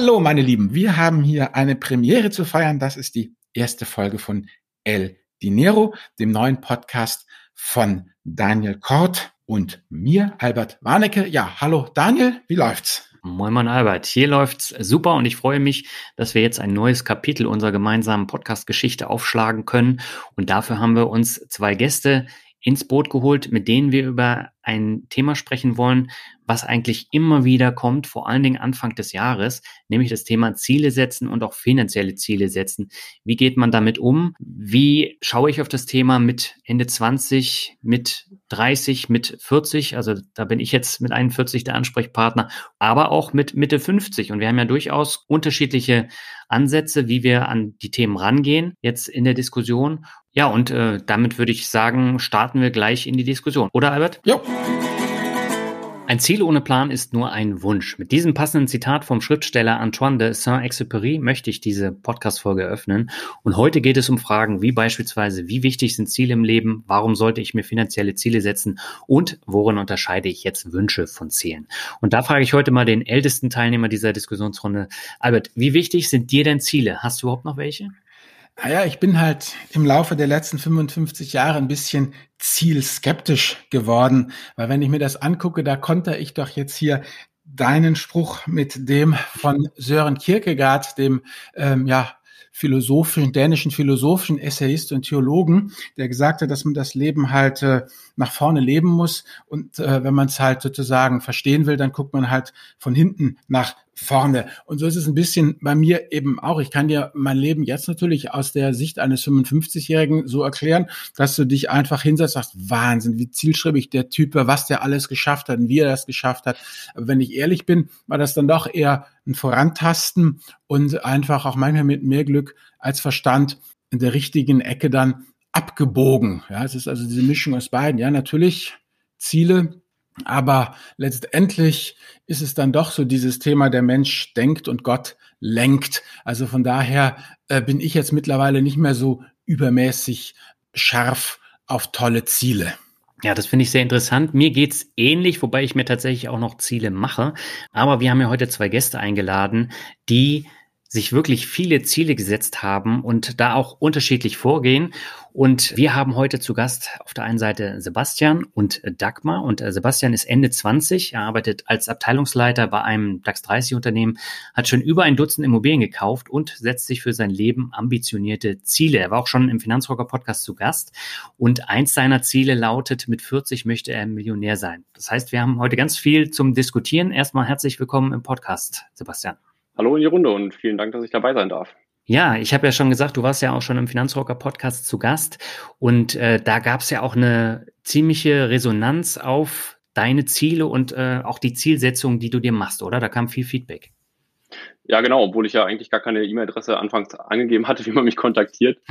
Hallo meine Lieben, wir haben hier eine Premiere zu feiern. Das ist die erste Folge von El Dinero, dem neuen Podcast von Daniel Kort und mir, Albert Warnecke. Ja, hallo Daniel, wie läuft's? Moin Moin Albert, hier läuft's super und ich freue mich, dass wir jetzt ein neues Kapitel unserer gemeinsamen Podcast-Geschichte aufschlagen können. Und dafür haben wir uns zwei Gäste ins Boot geholt, mit denen wir über ein Thema sprechen wollen, was eigentlich immer wieder kommt, vor allen Dingen Anfang des Jahres, nämlich das Thema Ziele setzen und auch finanzielle Ziele setzen. Wie geht man damit um? Wie schaue ich auf das Thema mit Ende 20, mit 30, mit 40? Also da bin ich jetzt mit 41 der Ansprechpartner, aber auch mit Mitte 50. Und wir haben ja durchaus unterschiedliche Ansätze, wie wir an die Themen rangehen, jetzt in der Diskussion. Ja, und damit würde ich sagen, starten wir gleich in die Diskussion. Oder, Albert? Jo. Ein Ziel ohne Plan ist nur ein Wunsch. Mit diesem passenden Zitat vom Schriftsteller Antoine de Saint-Exupéry möchte ich diese Podcast-Folge eröffnen. Und heute geht es um Fragen wie beispielsweise, wie wichtig sind Ziele im Leben? Warum sollte ich mir finanzielle Ziele setzen? Und worin unterscheide ich jetzt Wünsche von Zielen? Und da frage ich heute mal den ältesten Teilnehmer dieser Diskussionsrunde. Albert, wie wichtig sind dir denn Ziele? Hast du überhaupt noch welche? Naja, ich bin halt im Laufe der letzten 55 Jahre ein bisschen zielskeptisch geworden, weil wenn ich mir das angucke, da konter ich doch jetzt hier deinen Spruch mit dem von Søren Kierkegaard, dem dänischen Philosophen, Essayist und Theologen, der gesagt hat, dass man das Leben halt nach vorne leben muss und wenn man es halt sozusagen verstehen will, dann guckt man halt von hinten nach vorne. Und so ist es ein bisschen bei mir eben auch. Ich kann dir mein Leben jetzt natürlich aus der Sicht eines 55-Jährigen so erklären, dass du dich einfach hinsetzt und sagst, Wahnsinn, wie zielstrebig der Typ war, was der alles geschafft hat und wie er das geschafft hat. Aber wenn ich ehrlich bin, war das dann doch eher ein Vorantasten und einfach auch manchmal mit mehr Glück als Verstand in der richtigen Ecke dann abgebogen. Ja, es ist also diese Mischung aus beiden. Ja, natürlich Ziele, aber letztendlich ist es dann doch so dieses Thema, der Mensch denkt und Gott lenkt. Also von daher bin ich jetzt mittlerweile nicht mehr so übermäßig scharf auf tolle Ziele. Ja, das finde ich sehr interessant. Mir geht's ähnlich, wobei ich mir tatsächlich auch noch Ziele mache. Aber wir haben ja heute zwei Gäste eingeladen, die sich wirklich viele Ziele gesetzt haben und da auch unterschiedlich vorgehen. Und wir haben heute zu Gast auf der einen Seite Sebastian und Dagmar. Und Sebastian ist Ende 20, er arbeitet als Abteilungsleiter bei einem DAX 30 Unternehmen, hat schon über ein Dutzend Immobilien gekauft und setzt sich für sein Leben ambitionierte Ziele. Er war auch schon im Finanzrocker Podcast zu Gast. Und eins seiner Ziele lautet, mit 40 möchte er Millionär sein. Das heißt, wir haben heute ganz viel zum Diskutieren. Erstmal herzlich willkommen im Podcast, Sebastian. Hallo in die Runde und vielen Dank, dass ich dabei sein darf. Ja, ich habe ja schon gesagt, du warst ja auch schon im Finanzrocker-Podcast zu Gast und da gab es ja auch eine ziemliche Resonanz auf deine Ziele und auch die Zielsetzung, die du dir machst, oder? Da kam viel Feedback. Ja, genau, obwohl ich ja eigentlich gar keine E-Mail-Adresse anfangs angegeben hatte, wie man mich kontaktiert,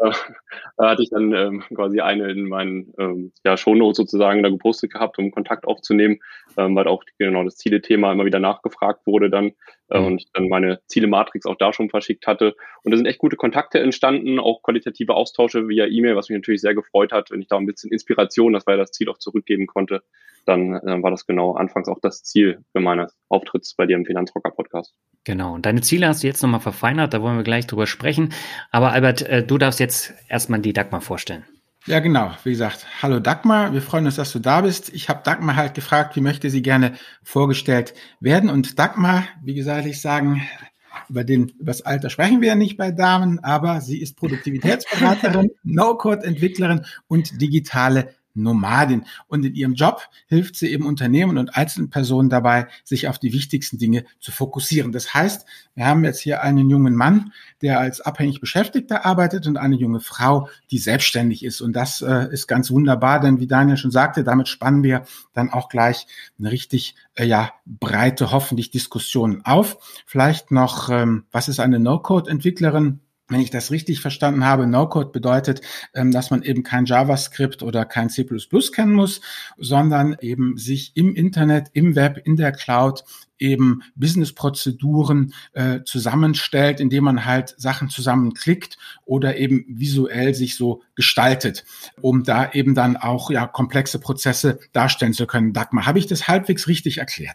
hatte ich dann quasi eine in meinen Shownotes sozusagen da gepostet gehabt, um Kontakt aufzunehmen, weil auch genau das Ziele-Thema immer wieder nachgefragt wurde dann und ich dann meine Ziele-Matrix auch da schon verschickt hatte. Und da sind echt gute Kontakte entstanden, auch qualitative Austausche via E-Mail, was mich natürlich sehr gefreut hat, wenn ich da ein bisschen Inspiration, das war ja das Ziel, auch zurückgeben konnte. Dann war das genau anfangs auch das Ziel für meines Auftritts bei dir im Finanzrocker-Podcast. Genau, und deine Ziele hast du jetzt nochmal verfeinert, da wollen wir gleich drüber sprechen. Aber Albert, du darfst jetzt erstmal die Dagmar vorstellen. Ja, genau. Wie gesagt, hallo Dagmar, wir freuen uns, dass du da bist. Ich habe Dagmar halt gefragt, wie möchte sie gerne vorgestellt werden. Und Dagmar, wie gesagt, ich sagen, über das Alter sprechen wir ja nicht bei Damen, aber sie ist Produktivitätsberaterin, No-Code-Entwicklerin und digitale Nomadin. Und in ihrem Job hilft sie eben Unternehmen und einzelnen Personen dabei, sich auf die wichtigsten Dinge zu fokussieren. Das heißt, wir haben jetzt hier einen jungen Mann, der als abhängig Beschäftigter arbeitet und eine junge Frau, die selbstständig ist. Und das ist ganz wunderbar, denn wie Daniel schon sagte, damit spannen wir dann auch gleich eine richtig breite, hoffentlich Diskussion auf. Vielleicht noch, was ist eine No-Code-Entwicklerin? Wenn ich das richtig verstanden habe, No-Code bedeutet, dass man eben kein JavaScript oder kein C++ kennen muss, sondern eben sich im Internet, im Web, in der Cloud eben Business-Prozeduren zusammenstellt, indem man halt Sachen zusammenklickt oder eben visuell sich so gestaltet, um da eben dann auch komplexe Prozesse darstellen zu können. Dagmar, habe ich das halbwegs richtig erklärt?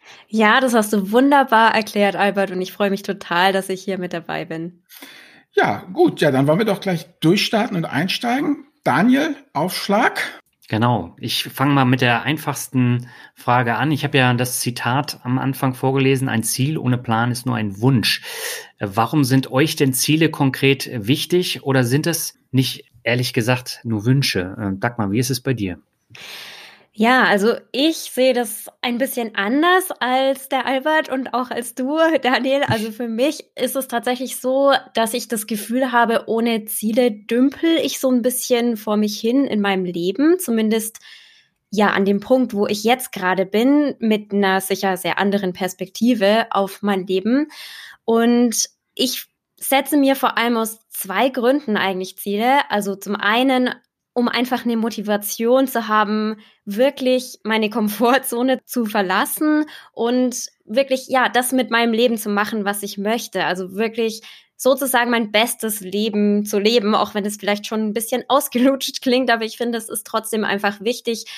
Ja, das hast du wunderbar erklärt, Albert, und ich freue mich total, dass ich hier mit dabei bin. Ja, gut, ja, dann wollen wir doch gleich durchstarten und einsteigen. Daniel, Aufschlag. Genau, ich fange mal mit der einfachsten Frage an. Ich habe ja das Zitat am Anfang vorgelesen, ein Ziel ohne Plan ist nur ein Wunsch. Warum sind euch denn Ziele konkret wichtig oder sind es nicht, ehrlich gesagt, nur Wünsche? Dagmar, wie ist es bei dir? Ja, also ich sehe das ein bisschen anders als der Albert und auch als du, Daniel. Also für mich ist es tatsächlich so, dass ich das Gefühl habe, ohne Ziele dümpel ich so ein bisschen vor mich hin in meinem Leben. Zumindest ja an dem Punkt, wo ich jetzt gerade bin, mit einer sicher sehr anderen Perspektive auf mein Leben. Und ich setze mir vor allem aus 2 Gründen eigentlich Ziele. Also zum einen, um einfach eine Motivation zu haben, wirklich meine Komfortzone zu verlassen und wirklich, ja, das mit meinem Leben zu machen, was ich möchte. Also wirklich sozusagen mein bestes Leben zu leben, auch wenn es vielleicht schon ein bisschen ausgelutscht klingt, aber ich finde, es ist trotzdem einfach wichtig,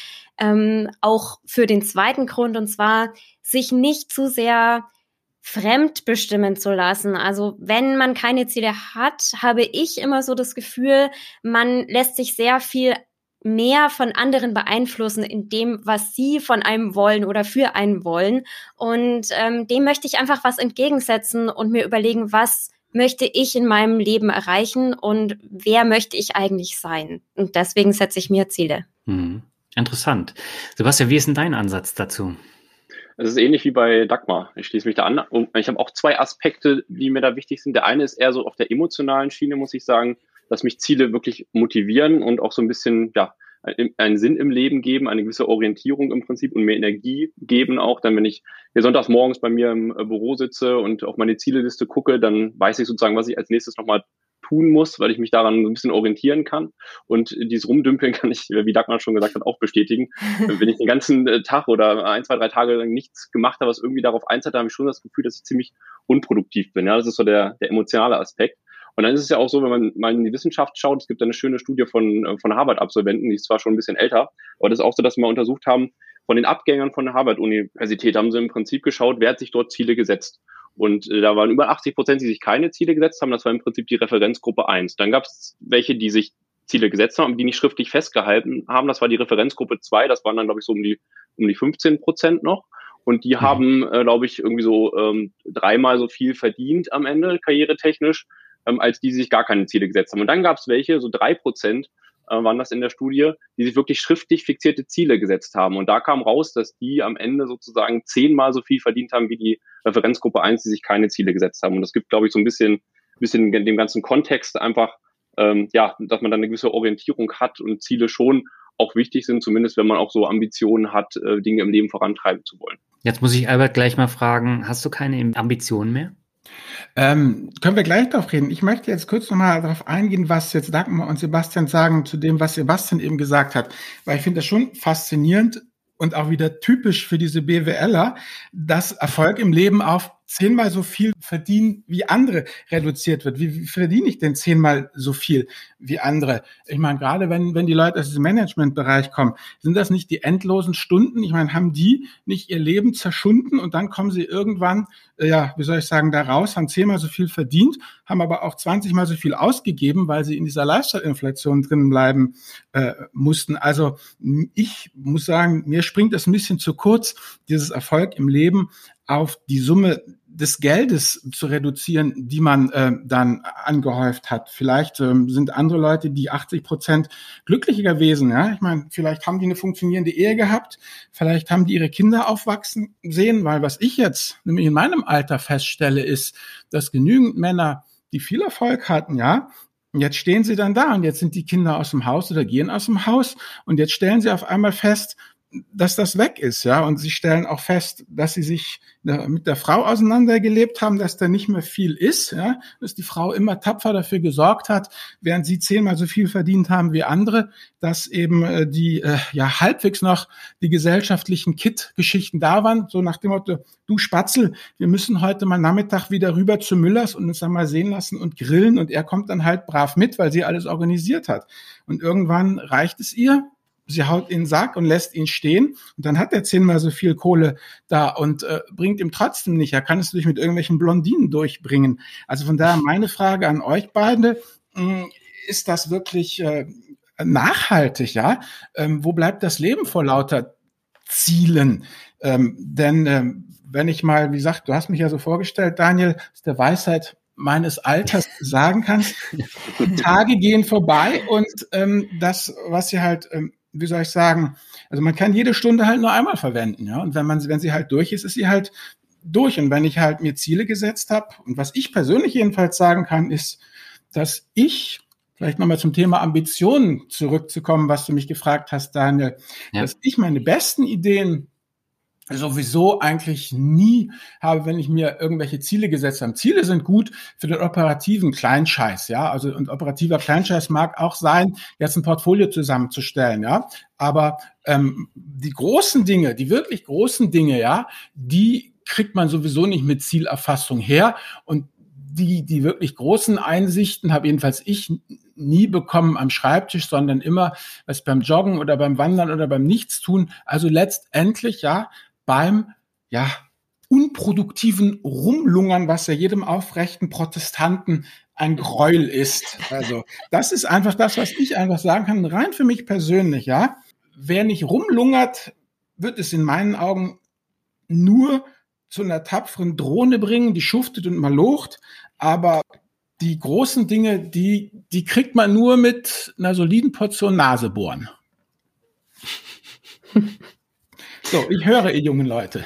auch für den zweiten Grund, und zwar sich nicht zu sehr fremdbestimmen zu lassen. Also wenn man keine Ziele hat, habe ich immer so das Gefühl, man lässt sich sehr viel mehr von anderen beeinflussen in dem, was sie von einem wollen oder für einen wollen. Und dem möchte ich einfach was entgegensetzen und mir überlegen, was möchte ich in meinem Leben erreichen und wer möchte ich eigentlich sein? Und deswegen setze ich mir Ziele. Interessant. Sebastian, wie ist denn dein Ansatz dazu? Es ist ähnlich wie bei Dagmar. Ich schließe mich da an. Und ich habe auch 2 Aspekte, die mir da wichtig sind. Der eine ist eher so auf der emotionalen Schiene, muss ich sagen, dass mich Ziele wirklich motivieren und auch so ein bisschen, ja, einen Sinn im Leben geben, eine gewisse Orientierung im Prinzip und mehr Energie geben auch. Dann, wenn ich hier sonntags morgens bei mir im Büro sitze und auf meine Zieleliste gucke, dann weiß ich sozusagen, was ich als nächstes nochmal tun muss, weil ich mich daran so ein bisschen orientieren kann. Und dieses Rumdümpeln kann ich, wie Dagmar schon gesagt hat, auch bestätigen. Wenn ich den ganzen Tag oder 1, 2, 3 Tage lang nichts gemacht habe, was irgendwie darauf einzahlt, habe ich schon das Gefühl, dass ich ziemlich unproduktiv bin. Ja, das ist so der emotionale Aspekt. Und dann ist es ja auch so, wenn man mal in die Wissenschaft schaut, es gibt eine schöne Studie von Harvard-Absolventen, die ist zwar schon ein bisschen älter, aber das ist auch so, dass wir mal untersucht haben, von den Abgängern von der Harvard-Universität haben sie im Prinzip geschaut, wer hat sich dort Ziele gesetzt. Und da waren über 80%, die sich keine Ziele gesetzt haben. Das war im Prinzip die Referenzgruppe 1. Dann gab es welche, die sich Ziele gesetzt haben, die nicht schriftlich festgehalten haben. Das war die Referenzgruppe 2. Das waren dann, glaube ich, so um die 15% noch. Und die haben, glaube ich, irgendwie so 3-mal so viel verdient am Ende, karrieretechnisch, als die sich gar keine Ziele gesetzt haben. Und dann gab es welche, so 3%, waren das in der Studie, die sich wirklich schriftlich fixierte Ziele gesetzt haben. Und da kam raus, dass die am Ende sozusagen 10-mal so viel verdient haben wie die Referenzgruppe 1, die sich keine Ziele gesetzt haben. Und das gibt, glaube ich, so ein bisschen dem ganzen Kontext einfach, ja, dass man dann eine gewisse Orientierung hat und Ziele schon auch wichtig sind, zumindest wenn man auch so Ambitionen hat, Dinge im Leben vorantreiben zu wollen. Jetzt muss ich Albert gleich mal fragen, hast du keine Ambitionen mehr? Können wir gleich darauf reden. Ich möchte jetzt kurz nochmal darauf eingehen, was jetzt Dagmar und Sebastian sagen zu dem, was Sebastian eben gesagt hat. Weil ich finde das schon faszinierend und auch wieder typisch für diese BWLer, dass Erfolg im Leben auf 10-mal so viel verdienen wie andere reduziert wird. Wie verdiene ich denn 10-mal so viel wie andere? Ich meine, gerade wenn die Leute aus diesem Managementbereich kommen, sind das nicht die endlosen Stunden? Ich meine, haben die nicht ihr Leben zerschunden und dann kommen sie irgendwann, ja, wie soll ich sagen, da raus, haben 10-mal so viel verdient, haben aber auch 20-mal so viel ausgegeben, weil sie in dieser Lifestyle-Inflation drin bleiben mussten. Also ich muss sagen, mir springt das ein bisschen zu kurz, dieses Erfolg im Leben auf die Summe des Geldes zu reduzieren, die man dann angehäuft hat. Vielleicht sind andere Leute, die 80% glücklicher gewesen. Ja, ich meine, vielleicht haben die eine funktionierende Ehe gehabt, vielleicht haben die ihre Kinder aufwachsen sehen, weil was ich jetzt nämlich in meinem Alter feststelle, ist, dass genügend Männer, die viel Erfolg hatten, ja, und jetzt stehen sie dann da und jetzt sind die Kinder aus dem Haus oder gehen aus dem Haus und jetzt stellen sie auf einmal fest, dass das weg ist, ja, und sie stellen auch fest, dass sie sich mit der Frau auseinandergelebt haben, dass da nicht mehr viel ist, ja, dass die Frau immer tapfer dafür gesorgt hat, während sie 10-mal so viel verdient haben wie andere, dass eben die ja halbwegs noch die gesellschaftlichen Kit-Geschichten da waren, so nach dem Motto, du Spatzel, wir müssen heute mal Nachmittag wieder rüber zu Müllers und uns dann mal sehen lassen und grillen und er kommt dann halt brav mit, weil sie alles organisiert hat. Und irgendwann reicht es ihr, sie haut in den Sack und lässt ihn stehen und dann hat er 10-mal so viel Kohle da und bringt ihm trotzdem nicht. Er kann es natürlich mit irgendwelchen Blondinen durchbringen. Also von daher meine Frage an euch beide, ist das wirklich nachhaltig, ja? Wo bleibt das Leben vor lauter Zielen? Denn wenn ich mal, wie gesagt, du hast mich ja so vorgestellt, Daniel, aus der Weisheit meines Alters sagen kannst, Tage gehen vorbei und das, was sie halt, wie soll ich sagen, also man kann jede Stunde halt nur einmal verwenden, ja, und wenn sie halt durch ist, ist sie halt durch. Und wenn ich halt mir Ziele gesetzt habe und was ich persönlich jedenfalls sagen kann, ist, dass ich, vielleicht nochmal zum Thema Ambitionen zurückzukommen, was du mich gefragt hast, Daniel, dass ich meine besten Ideen sowieso eigentlich nie habe, wenn ich mir irgendwelche Ziele gesetzt habe. Ziele sind gut für den operativen Kleinscheiß, ja. Also, und operativer Kleinscheiß mag auch sein, jetzt ein Portfolio zusammenzustellen, ja. Aber die großen Dinge, die wirklich großen Dinge, ja, die kriegt man sowieso nicht mit Zielerfassung her. Und die wirklich großen Einsichten habe jedenfalls ich nie bekommen am Schreibtisch, sondern immer was beim Joggen oder beim Wandern oder beim Nichtstun. Also letztendlich, ja, beim unproduktiven Rumlungern, was ja jedem aufrechten Protestanten ein Gräuel ist. Also das ist einfach das, was ich einfach sagen kann, rein für mich persönlich, ja. Wer nicht rumlungert, wird es in meinen Augen nur zu einer tapferen Drohne bringen, die schuftet und malocht, aber die großen Dinge, die kriegt man nur mit einer soliden Portion Nasebohren. So, ich höre, ihr jungen Leute.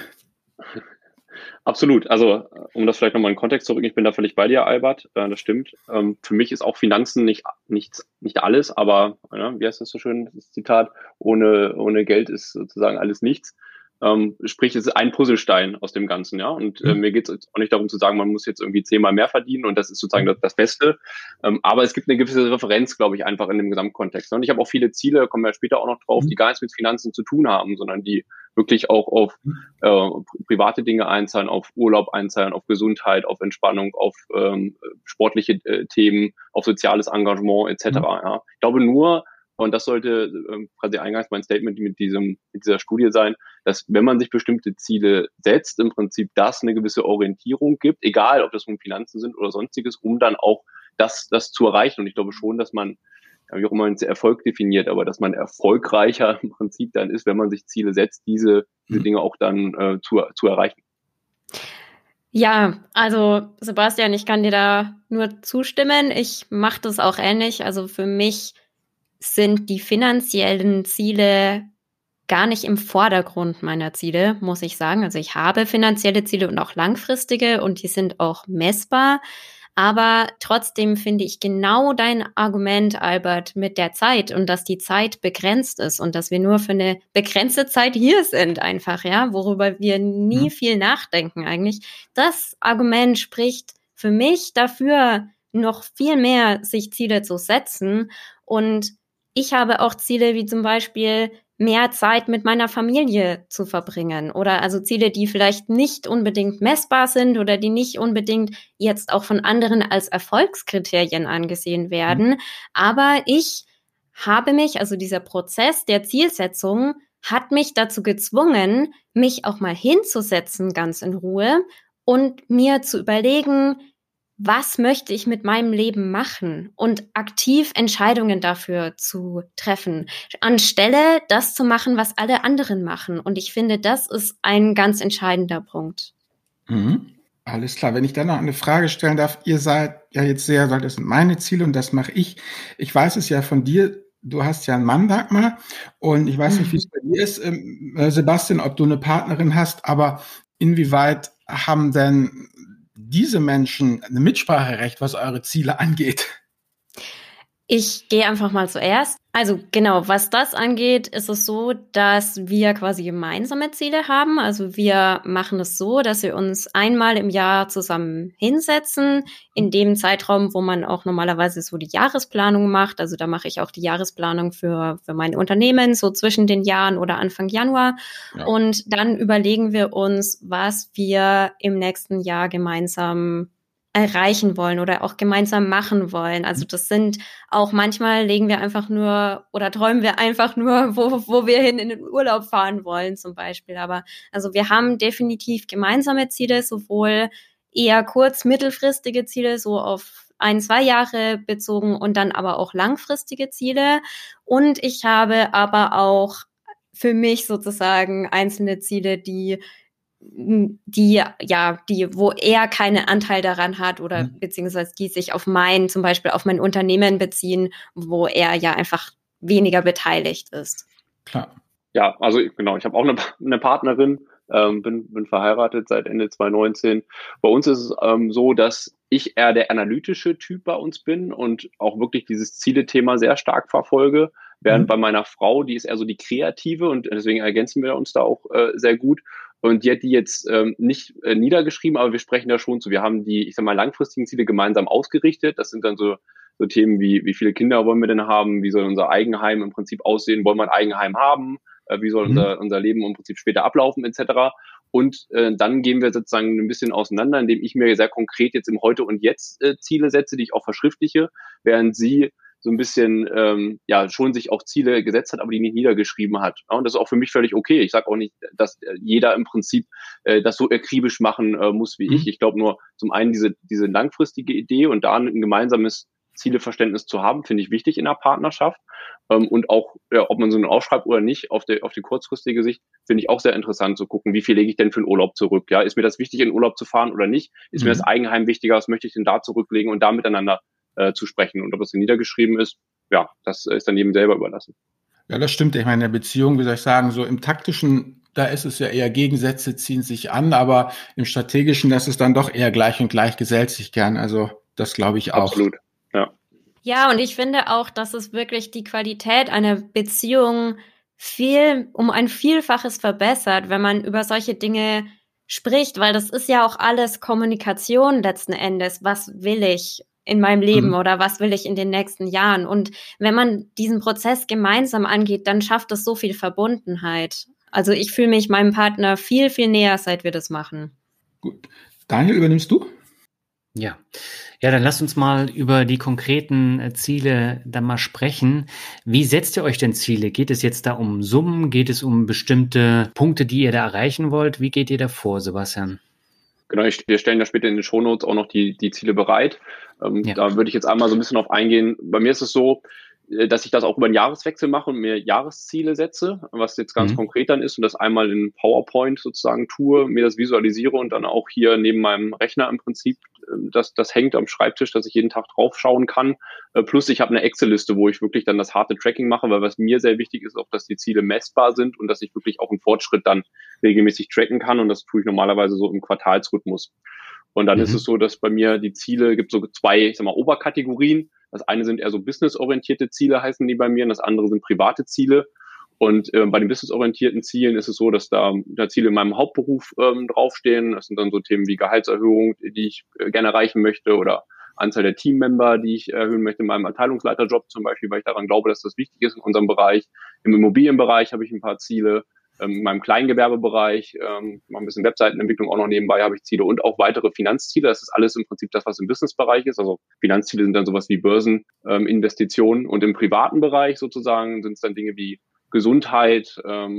Absolut. Also, um das vielleicht nochmal in den Kontext zu rücken, ich bin da völlig bei dir, Albert. Das stimmt. Für mich ist auch Finanzen nicht alles, aber, wie heißt das so schön, das Zitat? Ohne Geld ist sozusagen alles nichts. Sprich, es ist ein Puzzlestein aus dem Ganzen, ja. Und mir geht es auch nicht darum zu sagen, man muss jetzt irgendwie 10-mal mehr verdienen und das ist sozusagen das Beste. Aber es gibt eine gewisse Referenz, glaube ich, einfach in dem Gesamtkontext. Und ich habe auch viele Ziele, kommen wir später auch noch drauf, die gar nichts mit Finanzen zu tun haben, sondern die wirklich auch auf private Dinge einzahlen, auf Urlaub einzahlen, auf Gesundheit, auf Entspannung, auf sportliche Themen, auf soziales Engagement etc. Ja. Ich glaube nur, und das sollte quasi eingangs mein Statement mit dieser Studie sein, dass wenn man sich bestimmte Ziele setzt, im Prinzip das eine gewisse Orientierung gibt, egal ob das nun Finanzen sind oder sonstiges, um dann auch das zu erreichen. Und ich glaube schon, dass man, wie auch immer man Erfolg definiert, aber dass man erfolgreicher im Prinzip dann ist, wenn man sich Ziele setzt, diese Dinge auch dann zu erreichen. Ja, also Sebastian, ich kann dir da nur zustimmen. Ich mache das auch ähnlich. Also für mich sind die finanziellen Ziele gar nicht im Vordergrund meiner Ziele, muss ich sagen. Also ich habe finanzielle Ziele und auch langfristige und die sind auch messbar. Aber trotzdem finde ich genau dein Argument, Albert, mit der Zeit und dass die Zeit begrenzt ist und dass wir nur für eine begrenzte Zeit hier sind einfach, ja, worüber wir nie viel nachdenken eigentlich. Das Argument spricht für mich dafür, noch viel mehr sich Ziele zu setzen. Und ich habe auch Ziele wie zum Beispiel mehr Zeit mit meiner Familie zu verbringen oder also Ziele, die vielleicht nicht unbedingt messbar sind oder die nicht unbedingt jetzt auch von anderen als Erfolgskriterien angesehen werden. Aber ich habe mich, also dieser Prozess der Zielsetzung hat mich dazu gezwungen, mich auch mal hinzusetzen, ganz in Ruhe und mir zu überlegen, was möchte ich mit meinem Leben machen und aktiv Entscheidungen dafür zu treffen, anstelle das zu machen, was alle anderen machen. Und ich finde, das ist ein ganz entscheidender Punkt. Alles klar. Wenn ich dann noch eine Frage stellen darf, ihr seid ja jetzt sehr, das sind meine Ziele und das mache ich. Ich weiß es ja von dir, du hast ja einen Mann, Dagmar, und ich weiß nicht, wie es bei dir ist, Sebastian, ob du eine Partnerin hast, aber inwieweit haben denn diese Menschen ein Mitspracherecht, was eure Ziele angeht? Ich gehe einfach mal zuerst. Also genau, was das angeht, ist es so, dass wir quasi gemeinsame Ziele haben. Also wir machen es so, dass wir uns einmal im Jahr zusammen hinsetzen, in dem Zeitraum, wo man auch normalerweise so die Jahresplanung macht. Also da mache ich auch die Jahresplanung für mein Unternehmen, so zwischen den Jahren oder Anfang Januar. Ja. Und dann überlegen wir uns, was wir im nächsten Jahr gemeinsam erreichen wollen oder auch gemeinsam machen wollen. Also das sind auch manchmal legen wir einfach nur oder träumen wir einfach nur, wo wir hin in den Urlaub fahren wollen zum Beispiel. Aber also wir haben definitiv gemeinsame Ziele, sowohl eher mittelfristige Ziele, so auf 1-2 Jahre bezogen und dann aber auch langfristige Ziele. Und ich habe aber auch für mich sozusagen einzelne Ziele, wo er keinen Anteil daran hat oder beziehungsweise die sich zum Beispiel auf mein Unternehmen beziehen, wo er ja einfach weniger beteiligt ist. Klar. Ja, also genau, ich habe auch eine Partnerin, bin verheiratet seit Ende 2019. Bei uns ist es so, dass ich eher der analytische Typ bei uns bin und auch wirklich dieses Ziele-Thema sehr stark verfolge, während bei meiner Frau, die ist eher so die Kreative und deswegen ergänzen wir uns da auch sehr gut. Und die hat die jetzt nicht niedergeschrieben, aber wir sprechen da schon zu. Wir haben die, ich sag mal, langfristigen Ziele gemeinsam ausgerichtet. Das sind dann so Themen wie viele Kinder wollen wir denn haben? Wie soll unser Eigenheim im Prinzip aussehen? Wollen wir ein Eigenheim haben? Wie soll unser Leben im Prinzip später ablaufen, etc. Und dann gehen wir sozusagen ein bisschen auseinander, indem ich mir sehr konkret jetzt im Heute und Jetzt Ziele setze, die ich auch verschriftliche, während sie so ein bisschen schon sich auch Ziele gesetzt hat, aber die nicht niedergeschrieben hat. Ja, und das ist auch für mich völlig okay. Ich sage auch nicht, dass jeder im Prinzip das so akribisch machen muss wie ich. Ich glaube nur, zum einen diese langfristige Idee und da ein gemeinsames Zieleverständnis zu haben, finde ich wichtig in der Partnerschaft. Und auch, ob man so einen aufschreibt oder nicht, auf die kurzfristige Sicht, finde ich auch sehr interessant zu gucken, wie viel lege ich denn für einen Urlaub zurück? Ja, ist mir das wichtig, in den Urlaub zu fahren oder nicht? Ist mir das Eigenheim wichtiger? Was möchte ich denn da zurücklegen und da miteinander zu sprechen? Und ob das niedergeschrieben ist, ja, das ist dann jedem selber überlassen. Ja, das stimmt. Ich meine, in der Beziehung, wie soll ich sagen, so im taktischen, da ist es ja eher Gegensätze ziehen sich an, aber im strategischen, das ist dann doch eher gleich und gleich gesellt sich gern. Also das glaube ich auch. Absolut, ja. Ja, und ich finde auch, dass es wirklich die Qualität einer Beziehung um ein Vielfaches verbessert, wenn man über solche Dinge spricht, weil das ist ja auch alles Kommunikation letzten Endes. Was will ich in meinem Leben oder was will ich in den nächsten Jahren? Und wenn man diesen Prozess gemeinsam angeht, dann schafft es so viel Verbundenheit. Also ich fühle mich meinem Partner viel, viel näher, seit wir das machen. Gut. Daniel, übernimmst du? Ja, dann lasst uns mal über die konkreten Ziele dann mal sprechen. Wie setzt ihr euch denn Ziele? Geht es jetzt da um Summen? Geht es um bestimmte Punkte, die ihr da erreichen wollt? Wie geht ihr da vor, Sebastian? Genau, wir stellen da später in den Shownotes auch noch die Ziele bereit. Da würde ich jetzt einmal so ein bisschen auf eingehen. Bei mir ist es so, dass ich das auch über den Jahreswechsel mache und mir Jahresziele setze, was jetzt ganz konkret dann ist und das einmal in PowerPoint sozusagen tue, mir das visualisiere und dann auch hier neben meinem Rechner im Prinzip, das hängt am Schreibtisch, dass ich jeden Tag drauf schauen kann. Plus ich habe eine Excel-Liste, wo ich wirklich dann das harte Tracking mache, weil was mir sehr wichtig ist, auch, dass die Ziele messbar sind und dass ich wirklich auch einen Fortschritt dann regelmäßig tracken kann und das tue ich normalerweise so im Quartalsrhythmus. Und dann ist es so, dass bei mir die Ziele, gibt so 2, ich sag mal, Oberkategorien. Das eine sind eher so businessorientierte Ziele, heißen die bei mir, und das andere sind private Ziele. Und bei den businessorientierten Zielen ist es so, dass da Ziele in meinem Hauptberuf draufstehen. Das sind dann so Themen wie Gehaltserhöhung, die ich gerne erreichen möchte, oder Anzahl der Teammember, die ich erhöhen möchte in meinem Abteilungsleiterjob zum Beispiel, weil ich daran glaube, dass das wichtig ist in unserem Bereich. Im Immobilienbereich habe ich ein paar Ziele. In meinem Kleingewerbebereich, mal ein bisschen Webseitenentwicklung auch noch nebenbei habe ich Ziele und auch weitere Finanzziele. Das ist alles im Prinzip das, was im Businessbereich ist. Also Finanzziele sind dann sowas wie Börseninvestitionen und im privaten Bereich sozusagen sind es dann Dinge wie Gesundheit,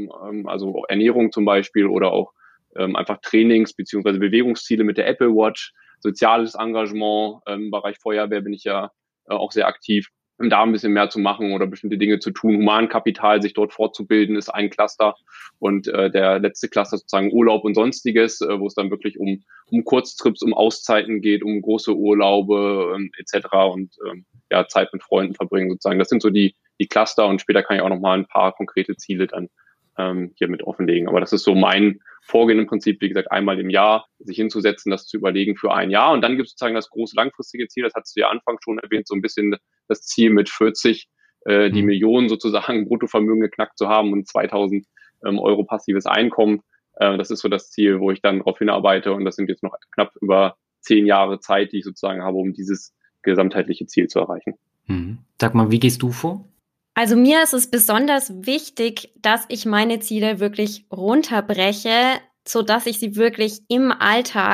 also Ernährung zum Beispiel oder auch einfach Trainings- bzw. Bewegungsziele mit der Apple Watch, soziales Engagement, im Bereich Feuerwehr bin ich ja auch sehr aktiv. Um da ein bisschen mehr zu machen oder bestimmte Dinge zu tun. Humankapital, sich dort fortzubilden, ist ein Cluster. Und der letzte Cluster sozusagen Urlaub und Sonstiges, wo es dann wirklich um Kurztrips, um Auszeiten geht, um große Urlaube etc. und Zeit mit Freunden verbringen sozusagen. Das sind so die Cluster und später kann ich auch noch mal ein paar konkrete Ziele dann hier mit offenlegen. Aber das ist so mein Vorgehen im Prinzip, wie gesagt, einmal im Jahr sich hinzusetzen, das zu überlegen für ein Jahr. Und dann gibt es sozusagen das große langfristige Ziel, das hattest du ja anfangs schon erwähnt, so ein bisschen das Ziel mit 40 die Millionen sozusagen Bruttovermögen geknackt zu haben und 2.000 Euro passives Einkommen. Das ist so das Ziel, wo ich dann darauf hinarbeite und das sind jetzt noch knapp über 10 Jahre Zeit, die ich sozusagen habe, um dieses gesamtheitliche Ziel zu erreichen. Sag mal, wie gehst du vor? Also mir ist es besonders wichtig, dass ich meine Ziele wirklich runterbreche, so dass ich sie wirklich im Alltag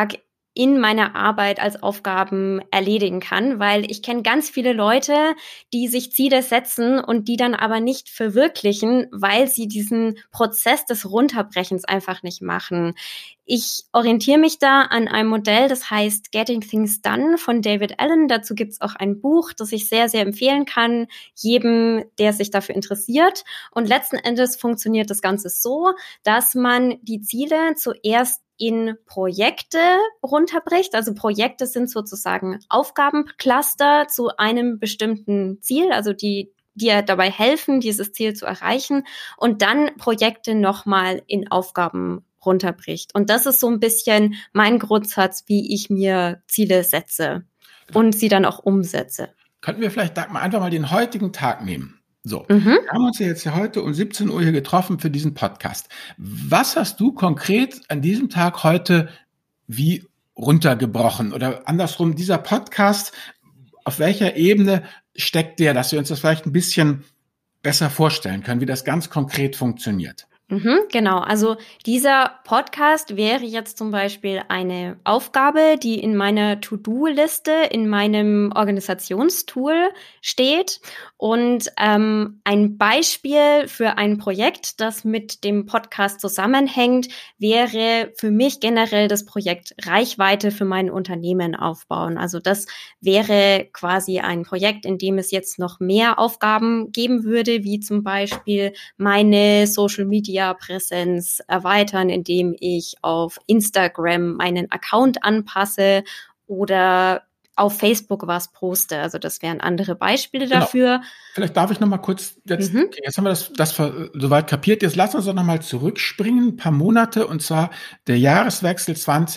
in meiner Arbeit als Aufgaben erledigen kann, weil ich kenne ganz viele Leute, die sich Ziele setzen und die dann aber nicht verwirklichen, weil sie diesen Prozess des Runterbrechens einfach nicht machen. Ich orientiere mich da an einem Modell, das heißt Getting Things Done von David Allen. Dazu gibt es auch ein Buch, das ich sehr, sehr empfehlen kann, jedem, der sich dafür interessiert. Und letzten Endes funktioniert das Ganze so, dass man die Ziele zuerst in Projekte runterbricht. Also Projekte sind sozusagen Aufgabencluster zu einem bestimmten Ziel, also die dir dabei helfen, dieses Ziel zu erreichen, und dann Projekte nochmal in Aufgaben runterbricht. Und das ist so ein bisschen mein Grundsatz, wie ich mir Ziele setze und sie dann auch umsetze. Könnten wir vielleicht, Dagmar, einfach mal den heutigen Tag nehmen? So, wir haben uns ja jetzt heute um 17 Uhr hier getroffen für diesen Podcast. Was hast du konkret an diesem Tag heute wie runtergebrochen? Oder andersrum, dieser Podcast, auf welcher Ebene steckt der, dass wir uns das vielleicht ein bisschen besser vorstellen können, wie das ganz konkret funktioniert? Genau, also dieser Podcast wäre jetzt zum Beispiel eine Aufgabe, die in meiner To-Do-Liste in meinem Organisationstool steht. Und ein Beispiel für ein Projekt, das mit dem Podcast zusammenhängt, wäre für mich generell das Projekt Reichweite für mein Unternehmen aufbauen. Also das wäre quasi ein Projekt, in dem es jetzt noch mehr Aufgaben geben würde, wie zum Beispiel meine Social-Media-Präsenz erweitern, indem ich auf Instagram meinen Account anpasse oder auf Facebook was poste. Also das wären andere Beispiele dafür. Vielleicht darf ich noch mal kurz, jetzt haben wir das soweit kapiert, jetzt lass uns doch noch mal zurückspringen, ein paar Monate, und zwar der Jahreswechsel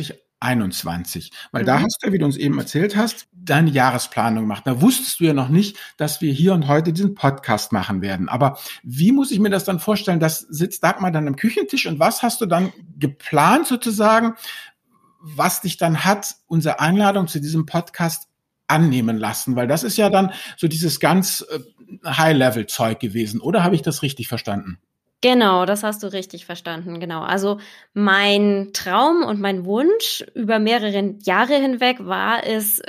2021. Weil da hast du, wie du uns eben erzählt hast, deine Jahresplanung gemacht. Da wusstest du ja noch nicht, dass wir hier und heute diesen Podcast machen werden. Aber wie muss ich mir das dann vorstellen? Das sitzt Dagmar dann am Küchentisch, und was hast du dann geplant sozusagen, was dich dann hat unsere Einladung zu diesem Podcast annehmen lassen? Weil das ist ja dann so dieses ganz High-Level-Zeug gewesen. Oder habe ich das richtig verstanden? Genau, das hast du richtig verstanden, genau. Also mein Traum und mein Wunsch über mehrere Jahre hinweg war es,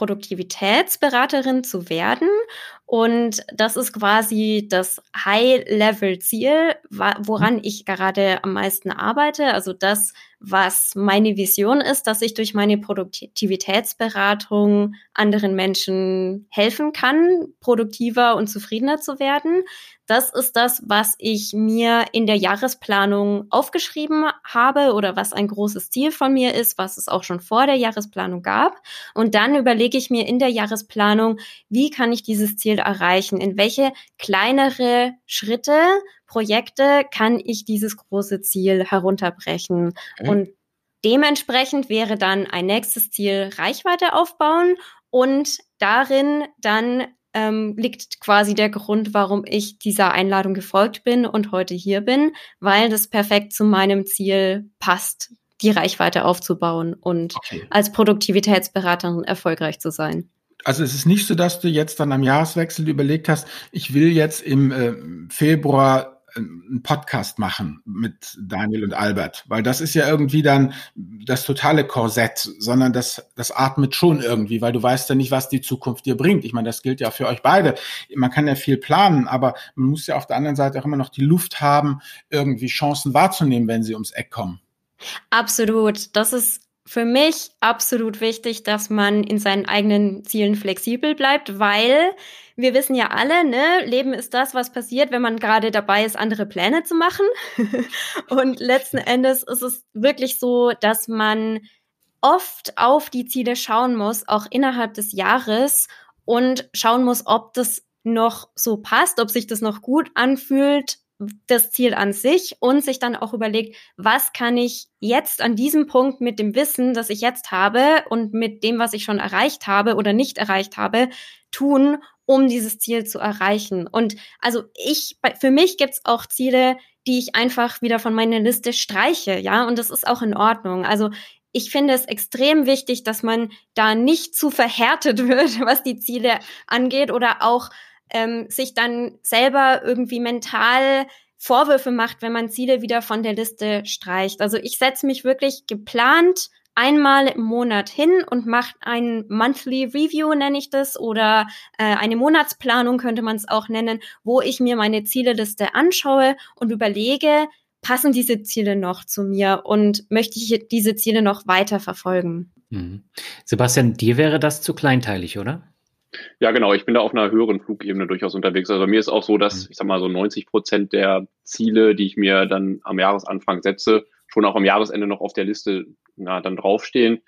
Produktivitätsberaterin zu werden. Und das ist quasi das High-Level-Ziel, woran ich gerade am meisten arbeite. Also das, was meine Vision ist, dass ich durch meine Produktivitätsberatung anderen Menschen helfen kann, produktiver und zufriedener zu werden. Das ist das, was ich mir in der Jahresplanung aufgeschrieben habe oder was ein großes Ziel von mir ist, was es auch schon vor der Jahresplanung gab. Und dann überlege ich mir in der Jahresplanung, wie kann ich dieses Ziel erreichen? In welche kleinere Schritte, Projekte kann ich dieses große Ziel herunterbrechen? Und dementsprechend wäre dann ein nächstes Ziel Reichweite aufbauen, und darin dann liegt quasi der Grund, warum ich dieser Einladung gefolgt bin und heute hier bin, weil das perfekt zu meinem Ziel passt, die Reichweite aufzubauen und als Produktivitätsberaterin erfolgreich zu sein. Also es ist nicht so, dass du jetzt dann am Jahreswechsel überlegt hast, ich will jetzt im Februar einen Podcast machen mit Daniel und Albert, weil das ist ja irgendwie dann das totale Korsett, sondern das atmet schon irgendwie, weil du weißt ja nicht, was die Zukunft dir bringt. Ich meine, das gilt ja für euch beide. Man kann ja viel planen, aber man muss ja auf der anderen Seite auch immer noch die Luft haben, irgendwie Chancen wahrzunehmen, wenn sie ums Eck kommen. Absolut. Das ist für mich absolut wichtig, dass man in seinen eigenen Zielen flexibel bleibt, weil wir wissen ja alle, ne, Leben ist das, was passiert, wenn man gerade dabei ist, andere Pläne zu machen. Und letzten Endes ist es wirklich so, dass man oft auf die Ziele schauen muss, auch innerhalb des Jahres, und schauen muss, ob das noch so passt, ob sich das noch gut anfühlt, das Ziel an sich, und sich dann auch überlegt, was kann ich jetzt an diesem Punkt mit dem Wissen, das ich jetzt habe und mit dem, was ich schon erreicht habe oder nicht erreicht habe, tun, um dieses Ziel zu erreichen. Und also für mich gibt's auch Ziele, die ich einfach wieder von meiner Liste streiche, ja, und das ist auch in Ordnung. Also ich finde es extrem wichtig, dass man da nicht zu verhärtet wird, was die Ziele angeht, oder auch sich dann selber irgendwie mental Vorwürfe macht, wenn man Ziele wieder von der Liste streicht. Also ich setze mich wirklich geplant einmal im Monat hin und mache ein Monthly Review, nenne ich das, oder eine Monatsplanung könnte man es auch nennen, wo ich mir meine Zieleliste anschaue und überlege, passen diese Ziele noch zu mir und möchte ich diese Ziele noch weiter verfolgen? Sebastian, dir wäre das zu kleinteilig, oder? Ja, genau. Ich bin da auf einer höheren Flugebene durchaus unterwegs. Also bei mir ist auch so, dass, ich sag mal, so 90% der Ziele, die ich mir dann am Jahresanfang setze, schon auch am Jahresende noch auf der Liste dann draufstehen.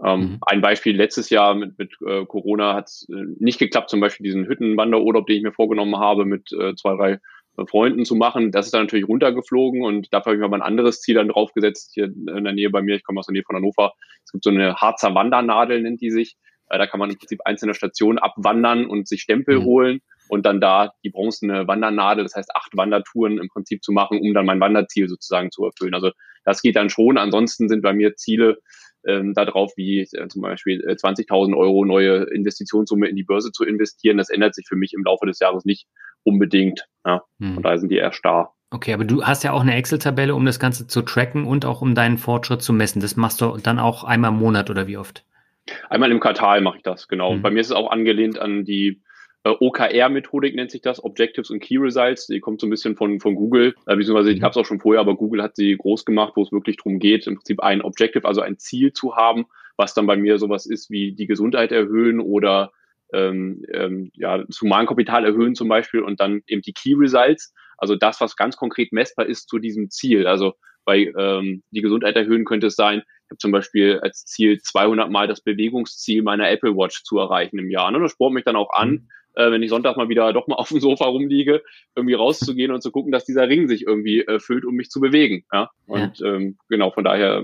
Ein Beispiel letztes Jahr mit Corona hat es nicht geklappt, zum Beispiel diesen Hüttenwanderurlaub, den ich mir vorgenommen habe, mit 2, 3 Freunden zu machen. Das ist dann natürlich runtergeflogen und dafür habe ich mir mal ein anderes Ziel dann draufgesetzt, hier in der Nähe bei mir. Ich komme aus der Nähe von Hannover. Es gibt so eine Harzer Wandernadel, nennt die sich. Da kann man im Prinzip einzelne Stationen abwandern und sich Stempel holen und dann da die bronzene Wandernadel, das heißt 8 Wandertouren im Prinzip zu machen, um dann mein Wanderziel sozusagen zu erfüllen. Also das geht dann schon. Ansonsten sind bei mir Ziele da drauf, wie zum Beispiel 20.000 Euro neue Investitionssumme in die Börse zu investieren. Das ändert sich für mich im Laufe des Jahres nicht unbedingt. Ja. Von daher sind die eher starr. Okay, aber du hast ja auch eine Excel-Tabelle, um das Ganze zu tracken und auch um deinen Fortschritt zu messen. Das machst du dann auch einmal im Monat oder wie oft? Einmal im Quartal mache ich das, genau. Bei mir ist es auch angelehnt an die OKR-Methodik, nennt sich das, Objectives und Key Results. Die kommt so ein bisschen von Google, beziehungsweise die gab es auch schon vorher, aber Google hat sie groß gemacht, wo es wirklich darum geht, im Prinzip ein Objective, also ein Ziel zu haben, was dann bei mir sowas ist wie die Gesundheit erhöhen oder das Humankapital erhöhen zum Beispiel und dann eben die Key Results, also das, was ganz konkret messbar ist zu diesem Ziel. Also bei die Gesundheit erhöhen könnte es sein, ich habe zum Beispiel als Ziel 200 Mal das Bewegungsziel meiner Apple Watch zu erreichen im Jahr. Ne? Das spornt mich dann auch an, wenn ich Sonntag mal wieder doch mal auf dem Sofa rumliege, irgendwie rauszugehen und zu gucken, dass dieser Ring sich irgendwie füllt, um mich zu bewegen. Ja? Und genau, von daher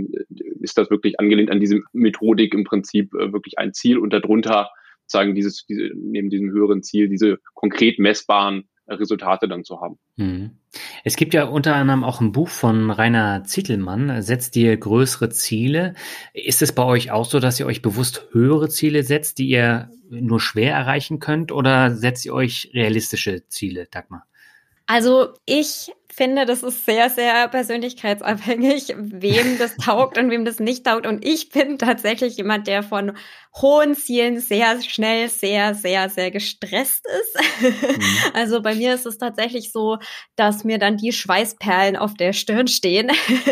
ist das wirklich angelehnt an diese Methodik im Prinzip wirklich ein Ziel und darunter sagen neben diesem höheren Ziel diese konkret messbaren Resultate dann zu haben. Es gibt ja unter anderem auch ein Buch von Rainer Zitelmann, Setzt dir größere Ziele. Ist es bei euch auch so, dass ihr euch bewusst höhere Ziele setzt, die ihr nur schwer erreichen könnt, oder setzt ihr euch realistische Ziele, Dagmar? Also ich finde, das ist sehr, sehr persönlichkeitsabhängig, wem das taugt und wem das nicht taugt. Und ich bin tatsächlich jemand, der von hohen Zielen sehr schnell, sehr, sehr, sehr gestresst ist. Also bei mir ist es tatsächlich so, dass mir dann die Schweißperlen auf der Stirn stehen.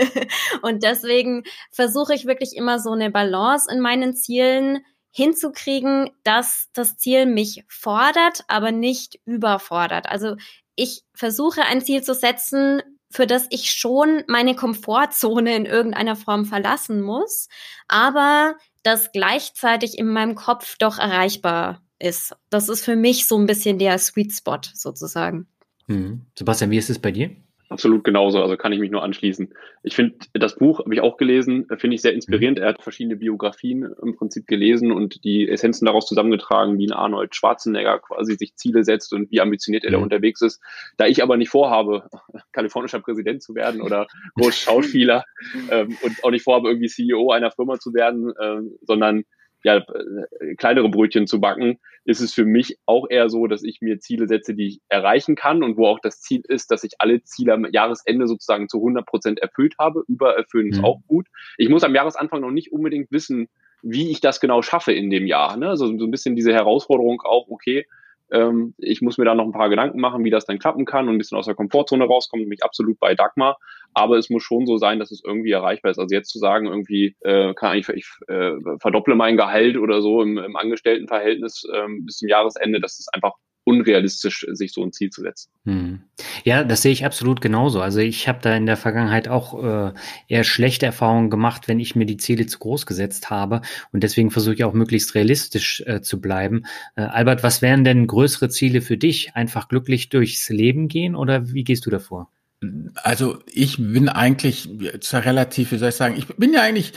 Und deswegen versuche ich wirklich immer so eine Balance in meinen Zielen hinzukriegen, dass das Ziel mich fordert, aber nicht überfordert. Also ich versuche ein Ziel zu setzen, für das ich schon meine Komfortzone in irgendeiner Form verlassen muss, aber das gleichzeitig in meinem Kopf doch erreichbar ist. Das ist für mich so ein bisschen der Sweet Spot sozusagen. Sebastian, wie ist es bei dir? Absolut genauso, also kann ich mich nur anschließen. Ich finde, das Buch habe ich auch gelesen, finde ich sehr inspirierend. Er hat verschiedene Biografien im Prinzip gelesen und die Essenzen daraus zusammengetragen, wie ein Arnold Schwarzenegger quasi sich Ziele setzt und wie ambitioniert er da unterwegs ist. Da ich aber nicht vorhabe, kalifornischer Präsident zu werden oder Großschauspieler und auch nicht vorhabe, irgendwie CEO einer Firma zu werden, sondern kleinere Brötchen zu backen, ist es für mich auch eher so, dass ich mir Ziele setze, die ich erreichen kann und wo auch das Ziel ist, dass ich alle Ziele am Jahresende sozusagen zu 100% erfüllt habe. Übererfüllen ist auch gut. Ich muss am Jahresanfang noch nicht unbedingt wissen, wie ich das genau schaffe in dem Jahr. Ne? Also so ein bisschen diese Herausforderung auch, okay, ich muss mir da noch ein paar Gedanken machen, wie das dann klappen kann und ein bisschen aus der Komfortzone rauskommen, nämlich absolut bei Dagmar. Aber es muss schon so sein, dass es irgendwie erreichbar ist. Also jetzt zu sagen, irgendwie ich verdopple mein Gehalt oder so im Angestelltenverhältnis bis zum Jahresende, das ist einfach unrealistisch, sich so ein Ziel zu setzen. Ja, das sehe ich absolut genauso. Also ich habe da in der Vergangenheit auch eher schlechte Erfahrungen gemacht, wenn ich mir die Ziele zu groß gesetzt habe. Und deswegen versuche ich auch möglichst realistisch zu bleiben. Albert, was wären denn größere Ziele für dich? Einfach glücklich durchs Leben gehen oder wie gehst du davor? Also ich bin eigentlich relativ, wie soll ich sagen, ich bin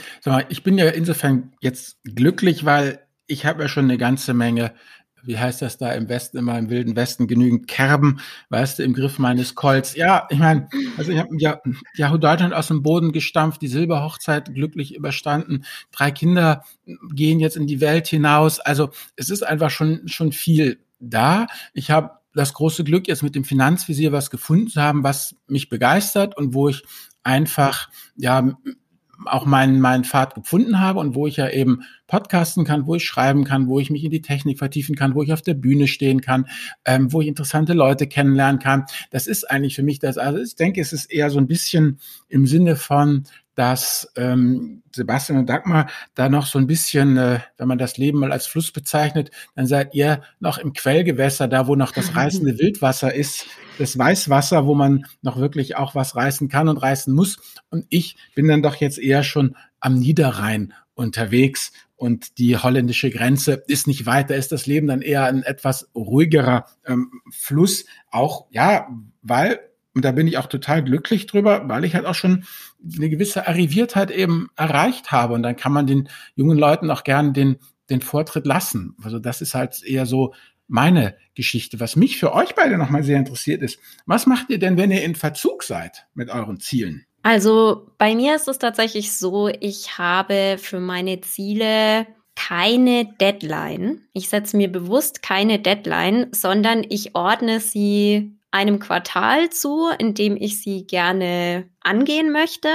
ja insofern jetzt glücklich, weil ich habe ja schon eine ganze Menge, wie heißt das da im Westen, immer im Wilden Westen, genügend Kerben, weißt du, im Griff meines Kolls. Ja, ich meine, also ich habe ja Deutschland aus dem Boden gestampft, die Silberhochzeit glücklich überstanden, 3 Kinder gehen jetzt in die Welt hinaus. Also es ist einfach schon viel da. Ich habe das große Glück, jetzt mit dem Finanzvisier was gefunden zu haben, was mich begeistert und wo ich einfach auch meinen Pfad gefunden habe und wo ich ja eben podcasten kann, wo ich schreiben kann, wo ich mich in die Technik vertiefen kann, wo ich auf der Bühne stehen kann, wo ich interessante Leute kennenlernen kann. Das ist eigentlich für mich das. Also ich denke, es ist eher so ein bisschen im Sinne von, dass Sebastian und Dagmar da noch so ein bisschen, wenn man das Leben mal als Fluss bezeichnet, dann seid ihr noch im Quellgewässer, da wo noch das reißende Wildwasser ist, das Weißwasser, wo man noch wirklich auch was reißen kann und reißen muss. Und ich bin dann doch jetzt eher schon am Niederrhein unterwegs und die holländische Grenze ist nicht weit. Da ist das Leben dann eher ein etwas ruhigerer Fluss, auch, ja, weil, und da bin ich auch total glücklich drüber, weil ich halt auch schon eine gewisse Arriviertheit eben erreicht habe. Und dann kann man den jungen Leuten auch gern den Vortritt lassen. Also das ist halt eher so meine Geschichte. Was mich für euch beide nochmal sehr interessiert ist, was macht ihr denn, wenn ihr in Verzug seid mit euren Zielen? Also bei mir ist es tatsächlich so, ich habe für meine Ziele keine Deadline. Ich setze mir bewusst keine Deadline, sondern ich ordne sie einem Quartal zu, in dem ich sie gerne angehen möchte.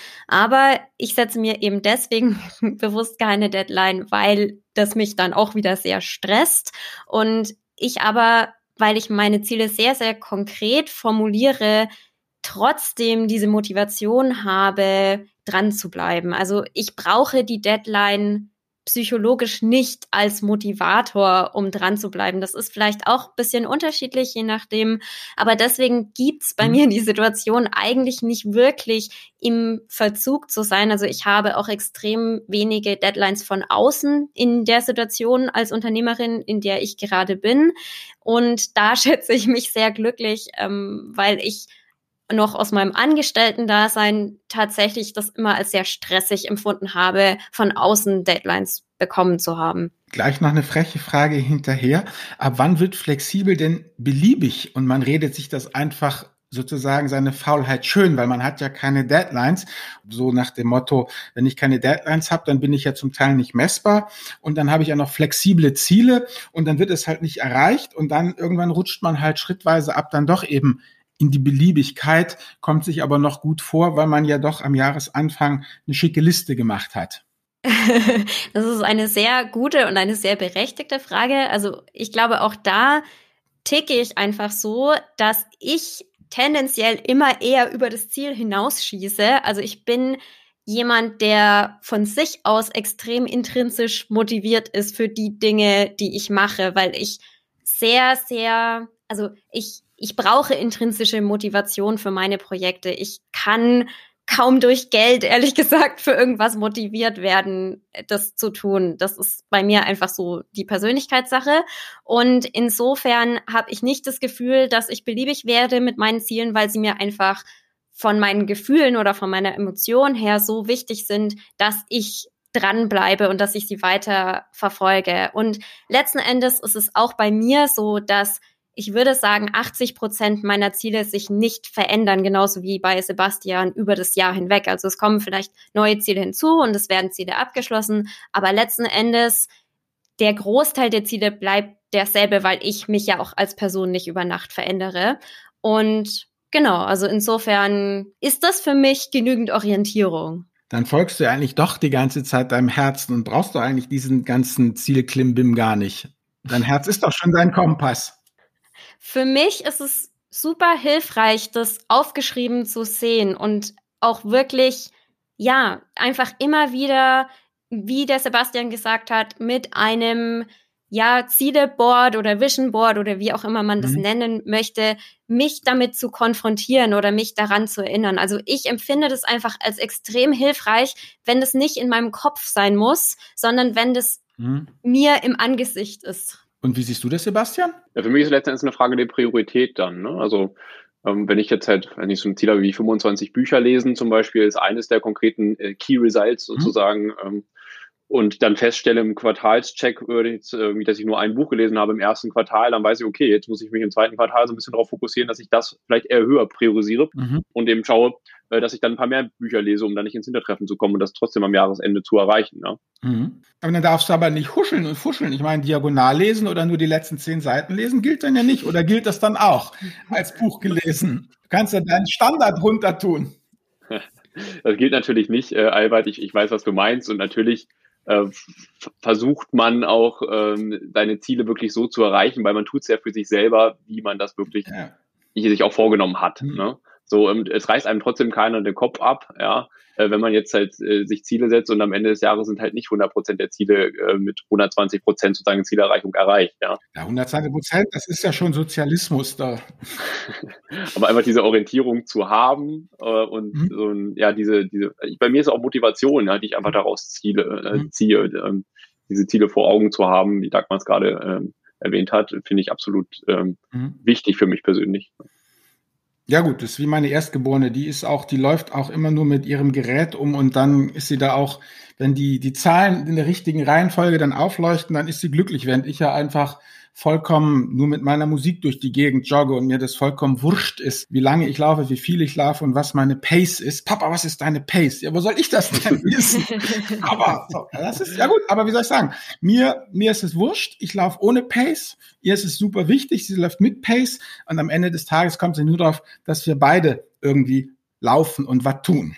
Aber ich setze mir eben deswegen bewusst keine Deadline, weil das mich dann auch wieder sehr stresst. Und ich aber, weil ich meine Ziele sehr, sehr konkret formuliere, trotzdem diese Motivation habe, dran zu bleiben. Also ich brauche die Deadline psychologisch nicht als Motivator, um dran zu bleiben. Das ist vielleicht auch ein bisschen unterschiedlich, je nachdem. Aber deswegen gibt's bei mir die Situation, eigentlich nicht wirklich im Verzug zu sein. Also ich habe auch extrem wenige Deadlines von außen in der Situation als Unternehmerin, in der ich gerade bin. Und da schätze ich mich sehr glücklich, weil ich noch aus meinem Angestellten-Dasein tatsächlich das immer als sehr stressig empfunden habe, von außen Deadlines bekommen zu haben. Gleich noch eine freche Frage hinterher. Ab wann wird flexibel denn beliebig? Und man redet sich das einfach sozusagen seine Faulheit schön, weil man hat ja keine Deadlines. So nach dem Motto, wenn ich keine Deadlines habe, dann bin ich ja zum Teil nicht messbar. Und dann habe ich ja noch flexible Ziele und dann wird es halt nicht erreicht. Und dann irgendwann rutscht man halt schrittweise ab, dann doch eben in die Beliebigkeit, kommt sich aber noch gut vor, weil man ja doch am Jahresanfang eine schicke Liste gemacht hat. Das ist eine sehr gute und eine sehr berechtigte Frage. Also ich glaube, auch da ticke ich einfach so, dass ich tendenziell immer eher über das Ziel hinausschieße. Also ich bin jemand, der von sich aus extrem intrinsisch motiviert ist für die Dinge, die ich mache, weil ich ich brauche intrinsische Motivation für meine Projekte. Ich kann kaum durch Geld, ehrlich gesagt, für irgendwas motiviert werden, das zu tun. Das ist bei mir einfach so die Persönlichkeitssache. Und insofern habe ich nicht das Gefühl, dass ich beliebig werde mit meinen Zielen, weil sie mir einfach von meinen Gefühlen oder von meiner Emotion her so wichtig sind, dass ich dranbleibe und dass ich sie weiter verfolge. Und letzten Endes ist es auch bei mir so, dass ich würde sagen, 80% meiner Ziele sich nicht verändern, genauso wie bei Sebastian über das Jahr hinweg. Also es kommen vielleicht neue Ziele hinzu und es werden Ziele abgeschlossen, aber letzten Endes der Großteil der Ziele bleibt derselbe, weil ich mich ja auch als Person nicht über Nacht verändere. Und genau, also insofern ist das für mich genügend Orientierung. Dann folgst du ja eigentlich doch die ganze Zeit deinem Herzen und brauchst du eigentlich diesen ganzen Zielklimbim gar nicht. Dein Herz ist doch schon dein Kompass. Für mich ist es super hilfreich, das aufgeschrieben zu sehen und auch wirklich, ja, einfach immer wieder, wie der Sebastian gesagt hat, mit einem, ja, Zieleboard oder Vision Board oder wie auch immer man das nennen möchte, mich damit zu konfrontieren oder mich daran zu erinnern. Also ich empfinde das einfach als extrem hilfreich, wenn das nicht in meinem Kopf sein muss, sondern wenn das mir im Angesicht ist. Und wie siehst du das, Sebastian? Ja, für mich ist es letztendlich eine Frage der Priorität dann. Ne? Also wenn ich jetzt halt, wenn ich so ein Ziel habe wie 25 Bücher lesen zum Beispiel, ist eines der konkreten Key Results sozusagen und dann feststelle im Quartalscheck, dass ich nur ein Buch gelesen habe im ersten Quartal, dann weiß ich, okay, jetzt muss ich mich im zweiten Quartal so ein bisschen darauf fokussieren, dass ich das vielleicht eher höher priorisiere und eben schaue, dass ich dann ein paar mehr Bücher lese, um dann nicht ins Hintertreffen zu kommen und das trotzdem am Jahresende zu erreichen. Ja? Aber dann darfst du aber nicht huscheln und fuscheln. Ich meine, diagonal lesen oder nur die letzten 10 Seiten lesen gilt dann ja nicht. Oder gilt das dann auch als Buch gelesen? Du kannst ja deinen Standard runter tun. Das gilt natürlich nicht, Albert. Ich weiß, was du meinst. Und natürlich versucht man auch, seine Ziele wirklich so zu erreichen, weil man tut es ja für sich selber, wie man das wirklich sich auch vorgenommen hat. Ne? So, es reißt einem trotzdem keiner den Kopf ab, ja. Wenn man jetzt halt sich Ziele setzt und am Ende des Jahres sind halt nicht 100% der Ziele mit 120% sozusagen Zielerreichung erreicht, ja. Ja, 120%, das ist ja schon Sozialismus da. Aber einfach diese Orientierung zu haben und so bei mir ist auch Motivation, ja, die ich einfach daraus ziehe, diese Ziele vor Augen zu haben, wie Dagmar es gerade erwähnt hat, finde ich absolut wichtig für mich persönlich. Ja gut, das ist wie meine Erstgeborene, die läuft auch immer nur mit ihrem Gerät um und dann ist sie da auch, wenn die Zahlen in der richtigen Reihenfolge dann aufleuchten, dann ist sie glücklich, während ich ja einfach vollkommen nur mit meiner Musik durch die Gegend jogge und mir das vollkommen wurscht ist, wie lange ich laufe, wie viel ich laufe und was meine Pace ist. Papa, was ist deine Pace? Ja, wo soll ich das denn wissen? Aber so, das ist ja gut, aber wie soll ich sagen? Mir ist es wurscht, ich laufe ohne Pace, ihr ist es super wichtig, sie läuft mit Pace und am Ende des Tages kommt es nur darauf, dass wir beide irgendwie laufen und was tun.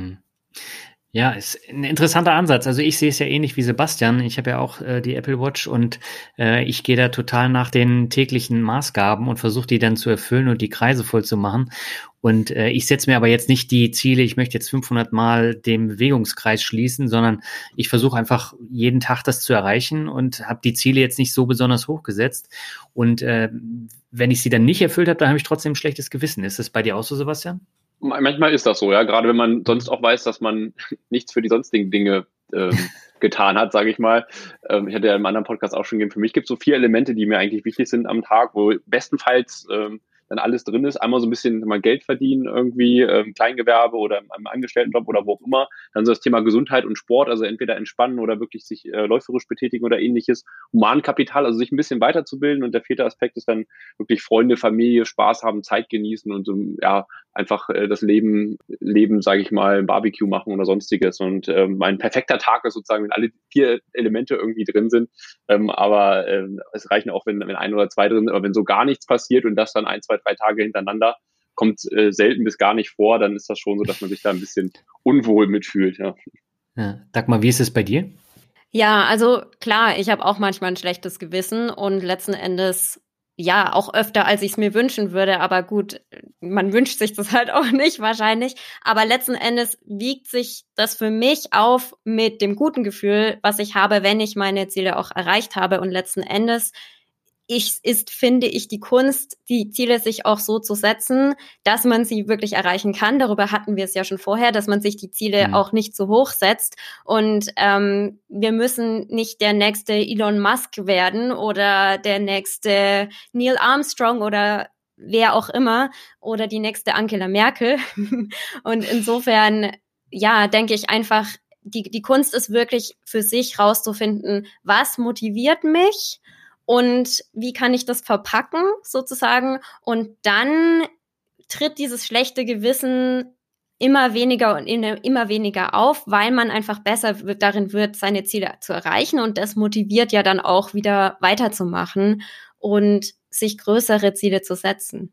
Ja, ist ein interessanter Ansatz. Also ich sehe es ja ähnlich wie Sebastian. Ich habe ja auch die Apple Watch und ich gehe da total nach den täglichen Maßgaben und versuche die dann zu erfüllen und die Kreise voll zu machen. Und ich setze mir aber jetzt nicht die Ziele, ich möchte jetzt 500 Mal den Bewegungskreis schließen, sondern ich versuche einfach jeden Tag das zu erreichen und habe die Ziele jetzt nicht so besonders hoch gesetzt. Und wenn ich sie dann nicht erfüllt habe, dann habe ich trotzdem ein schlechtes Gewissen. Ist das bei dir auch so, Sebastian? Manchmal ist das so, ja. Gerade wenn man sonst auch weiß, dass man nichts für die sonstigen Dinge getan hat, sage ich mal. Ich hatte ja im anderen Podcast auch schon gegeben, für mich gibt es so 4 Elemente, die mir eigentlich wichtig sind am Tag, wo bestenfalls dann alles drin ist. Einmal so ein bisschen mal Geld verdienen irgendwie, Kleingewerbe oder im Angestelltenjob oder wo auch immer. Dann so das Thema Gesundheit und Sport, also entweder entspannen oder wirklich sich läuferisch betätigen oder ähnliches. Humankapital, also sich ein bisschen weiterzubilden. Und der 4. Aspekt ist dann wirklich Freunde, Familie, Spaß haben, Zeit genießen und so, ja, einfach das Leben, sage ich mal, Barbecue machen oder sonstiges. Und mein perfekter Tag ist sozusagen, wenn alle 4 Elemente irgendwie drin sind. Aber es reichen auch, wenn 1 oder 2 drin sind. Aber wenn so gar nichts passiert und das dann 1, 2, 3 Tage hintereinander, kommt selten bis gar nicht vor, dann ist das schon so, dass man sich da ein bisschen unwohl mitfühlt. Ja. Ja. Dagmar, wie ist es bei dir? Ja, also klar, ich habe auch manchmal ein schlechtes Gewissen und letzten Endes ja, auch öfter, als ich es mir wünschen würde. Aber gut, man wünscht sich das halt auch nicht wahrscheinlich. Aber letzten Endes wiegt sich das für mich auf mit dem guten Gefühl, was ich habe, wenn ich meine Ziele auch erreicht habe. Und letzten Endes finde ich, die Kunst, die Ziele sich auch so zu setzen, dass man sie wirklich erreichen kann. Darüber hatten wir es ja schon vorher, dass man sich die Ziele auch nicht zu hoch setzt. Und wir müssen nicht der nächste Elon Musk werden oder der nächste Neil Armstrong oder wer auch immer oder die nächste Angela Merkel. Und insofern, ja, denke ich einfach, die Kunst ist wirklich für sich rauszufinden, was motiviert mich und wie kann ich das verpacken sozusagen? Und dann tritt dieses schlechte Gewissen immer weniger und immer weniger auf, weil man einfach besser darin wird, seine Ziele zu erreichen. Und das motiviert ja dann auch wieder weiterzumachen und sich größere Ziele zu setzen.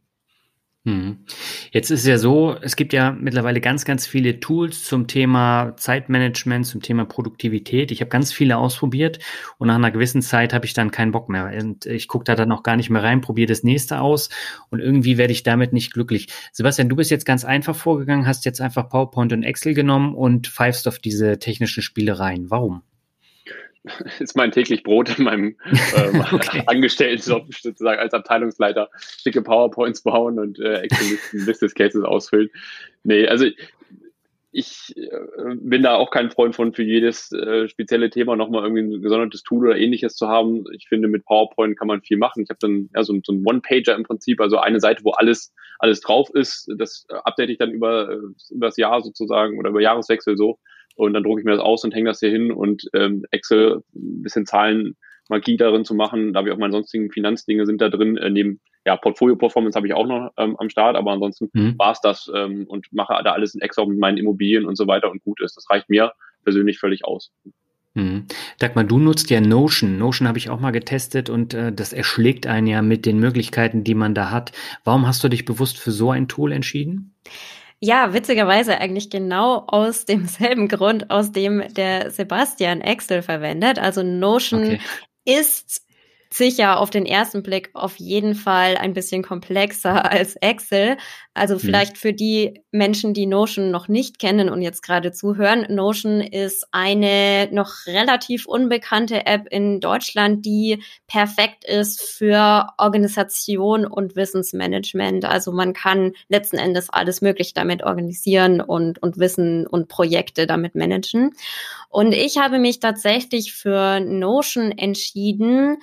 Jetzt ist es ja so, es gibt ja mittlerweile ganz, ganz viele Tools zum Thema Zeitmanagement, zum Thema Produktivität. Ich habe ganz viele ausprobiert und nach einer gewissen Zeit habe ich dann keinen Bock mehr. Und ich gucke da dann auch gar nicht mehr rein, probiere das nächste aus und irgendwie werde ich damit nicht glücklich. Sebastian, du bist jetzt ganz einfach vorgegangen, hast jetzt einfach PowerPoint und Excel genommen und pfeifst auf diese technischen Spielereien. Warum? Ist mein täglich Brot in meinem Angestelltenjob sozusagen als Abteilungsleiter, schicke PowerPoints bauen und Excel-Listen, Business Cases ausfüllen. Nee, also ich bin da auch kein Freund von, für jedes spezielle Thema nochmal irgendwie ein gesondertes Tool oder ähnliches zu haben. Ich finde, mit PowerPoint kann man viel machen. Ich habe dann so ein One-Pager im Prinzip, also eine Seite, wo alles drauf ist. Das update ich dann über das Jahr sozusagen oder über Jahreswechsel so. Und dann drucke ich mir das aus und hänge das hier hin und Excel, ein bisschen Zahlenmagie darin zu machen. Da habe ich auch meine sonstigen Finanzdinge sind da drin. Neben Portfolio-Performance habe ich auch noch am Start, aber ansonsten war es das und mache da alles in Excel mit meinen Immobilien und so weiter und gut ist. Das reicht mir persönlich völlig aus. Dagmar, du nutzt ja Notion. Notion habe ich auch mal getestet und das erschlägt einen ja mit den Möglichkeiten, die man da hat. Warum hast du dich bewusst für so ein Tool entschieden? Ja, witzigerweise eigentlich genau aus demselben Grund, aus dem der Sebastian Excel verwendet. Also Notion ist sicher auf den ersten Blick auf jeden Fall ein bisschen komplexer als Excel. Also vielleicht für die Menschen, die Notion noch nicht kennen und jetzt gerade zuhören. Notion ist eine noch relativ unbekannte App in Deutschland, die perfekt ist für Organisation und Wissensmanagement. Also man kann letzten Endes alles Mögliche damit organisieren und Wissen und Projekte damit managen. Und ich habe mich tatsächlich für Notion entschieden,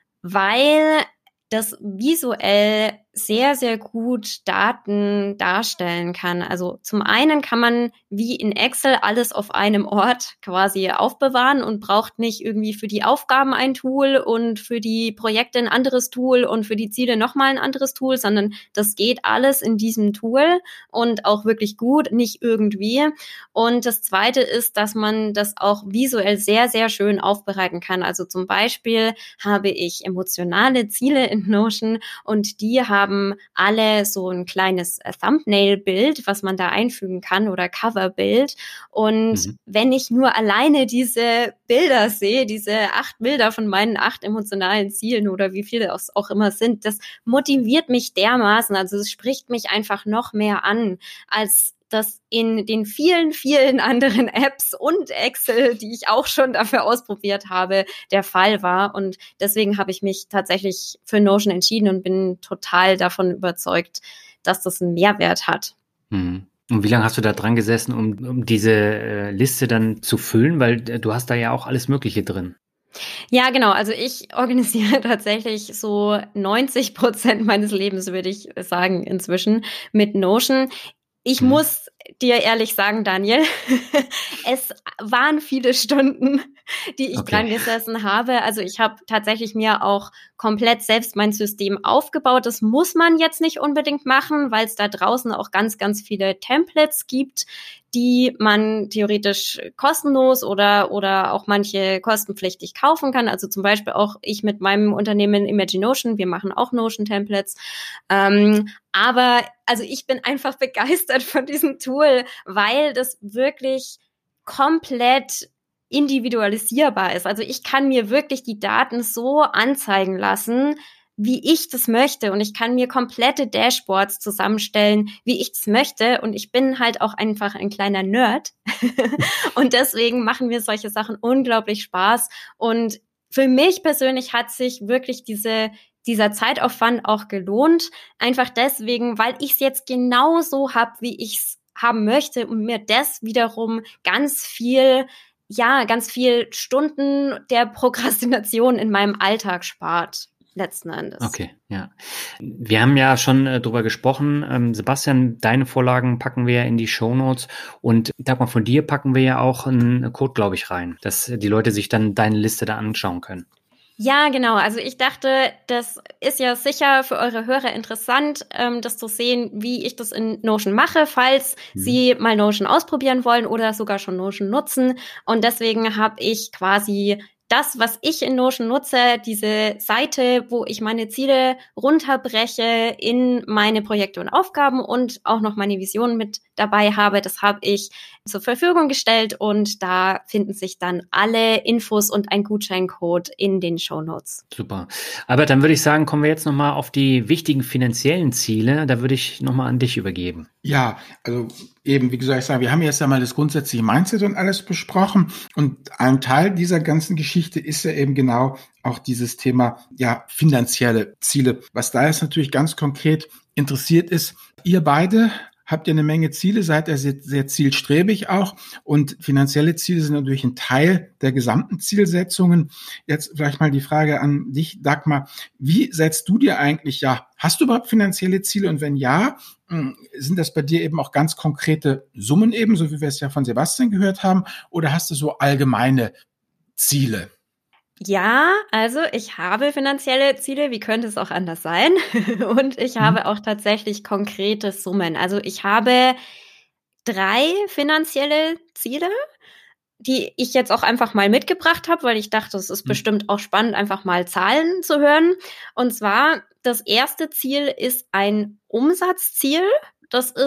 weil das visuell sehr, sehr gut Daten darstellen kann. Also zum einen kann man wie in Excel alles auf einem Ort quasi aufbewahren und braucht nicht irgendwie für die Aufgaben ein Tool und für die Projekte ein anderes Tool und für die Ziele nochmal ein anderes Tool, sondern das geht alles in diesem Tool und auch wirklich gut, nicht irgendwie. Und das Zweite ist, dass man das auch visuell sehr, sehr schön aufbereiten kann. Also zum Beispiel habe ich emotionale Ziele in Notion und die haben alle so ein kleines Thumbnail-Bild, was man da einfügen kann oder Coverbild. Und wenn ich nur alleine diese Bilder sehe, diese 8 Bilder von meinen 8 emotionalen Zielen oder wie viele es auch immer sind, das motiviert mich dermaßen. Also es spricht mich einfach noch mehr an, als das in den vielen, vielen anderen Apps und Excel, die ich auch schon dafür ausprobiert habe, der Fall war. Und deswegen habe ich mich tatsächlich für Notion entschieden und bin total davon überzeugt, dass das einen Mehrwert hat. Und wie lange hast du da dran gesessen, um diese Liste dann zu füllen? Weil du hast da ja auch alles Mögliche drin. Ja, genau. Also ich organisiere tatsächlich so 90% meines Lebens, würde ich sagen, inzwischen mit Notion. Ich muss dir ehrlich sagen, Daniel, es waren viele Stunden, die ich dran gesessen habe. Also ich habe tatsächlich mir auch komplett selbst mein System aufgebaut. Das muss man jetzt nicht unbedingt machen, weil es da draußen auch ganz, ganz viele Templates gibt, die man theoretisch kostenlos oder auch manche kostenpflichtig kaufen kann. Also zum Beispiel auch ich mit meinem Unternehmen Imaginotion, wir machen auch Notion-Templates. Aber also ich bin einfach begeistert von diesem Tool, weil das wirklich komplett individualisierbar ist. Also ich kann mir wirklich die Daten so anzeigen lassen, wie ich das möchte. Und ich kann mir komplette Dashboards zusammenstellen, wie ich das möchte. Und ich bin halt auch einfach ein kleiner Nerd. Und deswegen machen mir solche Sachen unglaublich Spaß. Und für mich persönlich hat sich wirklich dieser Zeitaufwand auch gelohnt. Einfach deswegen, weil ich es jetzt genauso habe, wie ich es haben möchte und mir das wiederum ganz viel Stunden der Prokrastination in meinem Alltag spart. Letzten Endes. Okay, ja. Wir haben ja schon drüber gesprochen. Sebastian, deine Vorlagen packen wir ja in die Shownotes und Dagmar, von dir packen wir ja auch einen Code, glaube ich, rein, dass die Leute sich dann deine Liste da anschauen können. Ja, genau. Also ich dachte, das ist ja sicher für eure Hörer interessant, das zu sehen, wie ich das in Notion mache, falls sie mal Notion ausprobieren wollen oder sogar schon Notion nutzen. Und deswegen habe ich quasi das, was ich in Notion nutze, diese Seite, wo ich meine Ziele runterbreche in meine Projekte und Aufgaben und auch noch meine Visionen mit dabei habe, das habe ich zur Verfügung gestellt und da finden sich dann alle Infos und ein Gutscheincode in den Shownotes. Super. Albert, dann würde ich sagen, kommen wir jetzt nochmal auf die wichtigen finanziellen Ziele. Da würde ich nochmal an dich übergeben. Ja, also eben, wie gesagt, wir haben jetzt einmal das grundsätzliche Mindset und alles besprochen und ein Teil dieser ganzen Geschichte ist ja eben genau auch dieses Thema, ja, finanzielle Ziele. Was da jetzt natürlich ganz konkret interessiert ist, ihr beide habt ihr eine Menge Ziele, seid ihr sehr, sehr zielstrebig auch und finanzielle Ziele sind natürlich ein Teil der gesamten Zielsetzungen. Jetzt vielleicht mal die Frage an dich, Dagmar, wie setzt du dir eigentlich, hast du überhaupt finanzielle Ziele und wenn ja, sind das bei dir eben auch ganz konkrete Summen eben, so wie wir es ja von Sebastian gehört haben, oder hast du so allgemeine Ziele? Ja, also ich habe finanzielle Ziele, wie könnte es auch anders sein? Und ich habe auch tatsächlich konkrete Summen. Also ich habe 3 finanzielle Ziele, die ich jetzt auch einfach mal mitgebracht habe, weil ich dachte, es ist bestimmt auch spannend, einfach mal Zahlen zu hören. Und zwar, das erste Ziel ist ein Umsatzziel. Das ist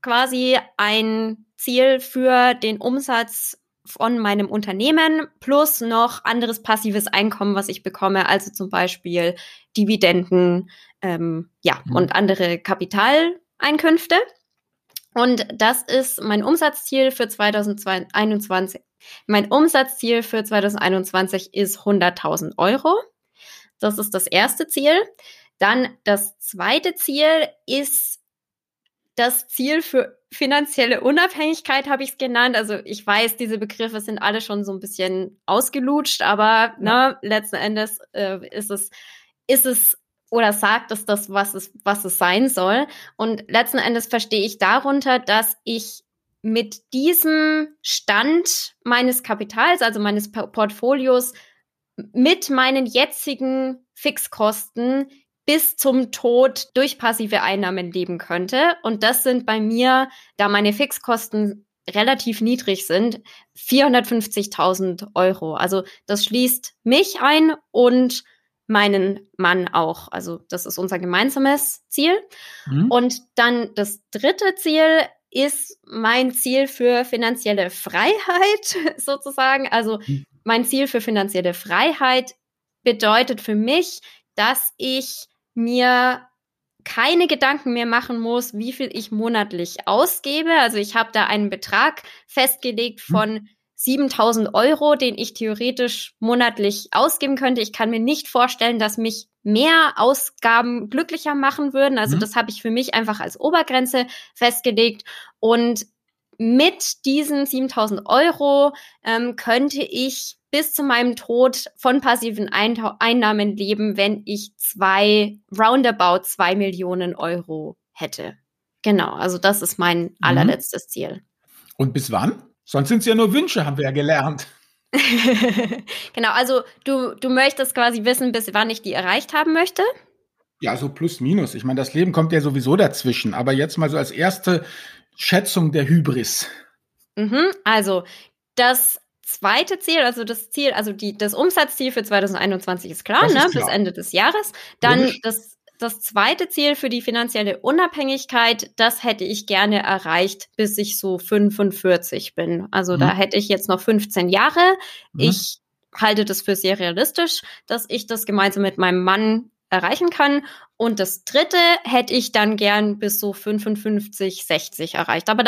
quasi ein Ziel für den Umsatz von meinem Unternehmen plus noch anderes passives Einkommen, was ich bekomme, also zum Beispiel Dividenden, und andere Kapitaleinkünfte. Und das ist mein Umsatzziel für 2021. Mein Umsatzziel für 2021 ist 100.000 Euro. Das ist das erste Ziel. Dann das zweite Ziel ist das Ziel für finanzielle Unabhängigkeit, habe ich es genannt. Also ich weiß, diese Begriffe sind alle schon so ein bisschen ausgelutscht, aber letzten Endes ist es oder sagt es das, was es sein soll. Und letzten Endes verstehe ich darunter, dass ich mit diesem Stand meines Kapitals, also meines Portfolios, mit meinen jetzigen Fixkosten bis zum Tod durch passive Einnahmen leben könnte. Und das sind bei mir, da meine Fixkosten relativ niedrig sind, 450.000 Euro. Also das schließt mich ein und meinen Mann auch. Also das ist unser gemeinsames Ziel. Und dann das dritte Ziel ist mein Ziel für finanzielle Freiheit sozusagen. Also mein Ziel für finanzielle Freiheit bedeutet für mich, dass ich mir keine Gedanken mehr machen muss, wie viel ich monatlich ausgebe. Also ich habe da einen Betrag festgelegt von 7.000 Euro, den ich theoretisch monatlich ausgeben könnte. Ich kann mir nicht vorstellen, dass mich mehr Ausgaben glücklicher machen würden. Also das habe ich für mich einfach als Obergrenze festgelegt. Und mit diesen 7.000 Euro könnte ich bis zu meinem Tod von passiven Einnahmen leben, wenn ich roundabout 2 Millionen Euro hätte. Genau, also das ist mein allerletztes Ziel. Und bis wann? Sonst sind es ja nur Wünsche, haben wir ja gelernt. Genau, also du möchtest quasi wissen, bis wann ich die erreicht haben möchte? Ja, so plus minus. Ich meine, das Leben kommt ja sowieso dazwischen. Aber jetzt mal so als erste Schätzung der Hybris. Also das zweite Ziel, also das Umsatzziel für 2021 ist klar, klar. Bis Ende des Jahres. Dann das zweite Ziel für die finanzielle Unabhängigkeit, das hätte ich gerne erreicht, bis ich so 45 bin. Also da hätte ich jetzt noch 15 Jahre. Ich halte das für sehr realistisch, dass ich das gemeinsam mit meinem Mann erreichen kann. Und das dritte hätte ich dann gern bis so 55, 60 erreicht. Aber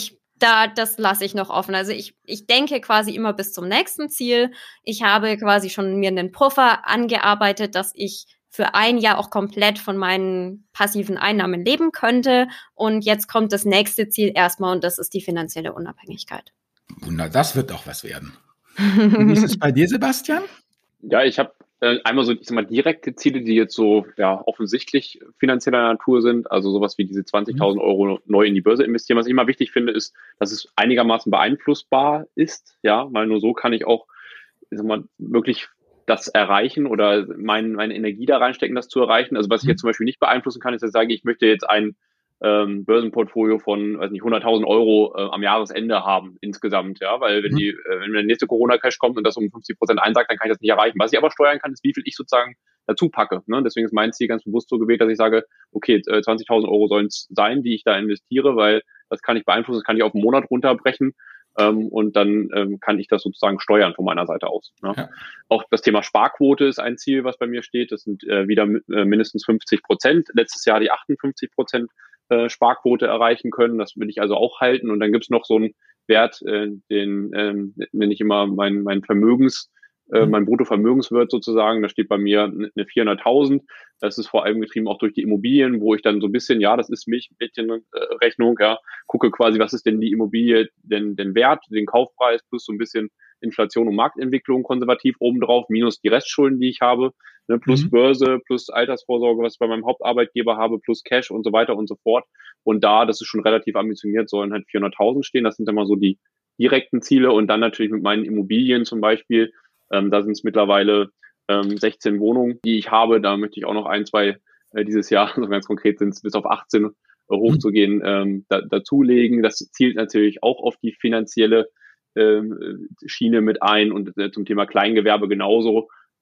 das lasse ich noch offen. Also ich denke quasi immer bis zum nächsten Ziel. Ich habe quasi schon mir einen Puffer angearbeitet, dass ich für ein Jahr auch komplett von meinen passiven Einnahmen leben könnte. Und jetzt kommt das nächste Ziel erstmal und das ist die finanzielle Unabhängigkeit. Na, das wird doch was werden. Wie ist es bei dir, Sebastian? Ja, ich habe einmal so, ich sag mal, direkte Ziele, die jetzt so offensichtlich finanzieller Natur sind, also sowas wie diese 20.000 Euro neu in die Börse investieren. Was ich immer wichtig finde, ist, dass es einigermaßen beeinflussbar ist, weil nur so kann ich auch, ich sag mal, wirklich das erreichen oder meine Energie da reinstecken, das zu erreichen. Also was ich jetzt zum Beispiel nicht beeinflussen kann, ist, dass ich sage, ich möchte jetzt ein Börsenportfolio von, 100.000 Euro am Jahresende haben insgesamt, weil wenn wenn der nächste Corona-Crash kommt und das um 50% einsackt, dann kann ich das nicht erreichen. Was ich aber steuern kann, ist, wie viel ich sozusagen dazu packe. Deswegen ist mein Ziel ganz bewusst so gewählt, dass ich sage, okay, 20.000 Euro sollen es sein, die ich da investiere, weil das kann ich beeinflussen, das kann ich auf einen Monat runterbrechen. Und dann kann ich das sozusagen steuern von meiner Seite aus. Ja. Auch das Thema Sparquote ist ein Ziel, was bei mir steht. Das sind wieder mindestens 50%. Letztes Jahr die 58% Sparquote erreichen können. Das will ich also auch halten. Und dann gibt es noch so einen Wert, den nenne ich immer mein Bruttovermögenswert sozusagen. Da steht bei mir eine 400.000. Das ist vor allem getrieben auch durch die Immobilien, wo ich dann so ein bisschen, das ist Milchmädchenrechnung, gucke quasi, was ist denn die Immobilie denn wert, den Kaufpreis plus so ein bisschen Inflation und Marktentwicklung konservativ obendrauf, minus die Restschulden, die ich habe, plus Börse, plus Altersvorsorge, was ich bei meinem Hauptarbeitgeber habe, plus Cash und so weiter und so fort. Und das ist schon relativ ambitioniert, sollen halt 400.000 stehen. Das sind dann mal so die direkten Ziele. Und dann natürlich mit meinen Immobilien zum Beispiel, da sind es mittlerweile 16 Wohnungen, die ich habe. Da möchte ich auch noch 1, 2 dieses Jahr, also ganz konkret sind es bis auf 18 hochzugehen, dazulegen. Das zielt natürlich auch auf die finanzielle Schiene mit ein und zum Thema Kleingewerbe genauso.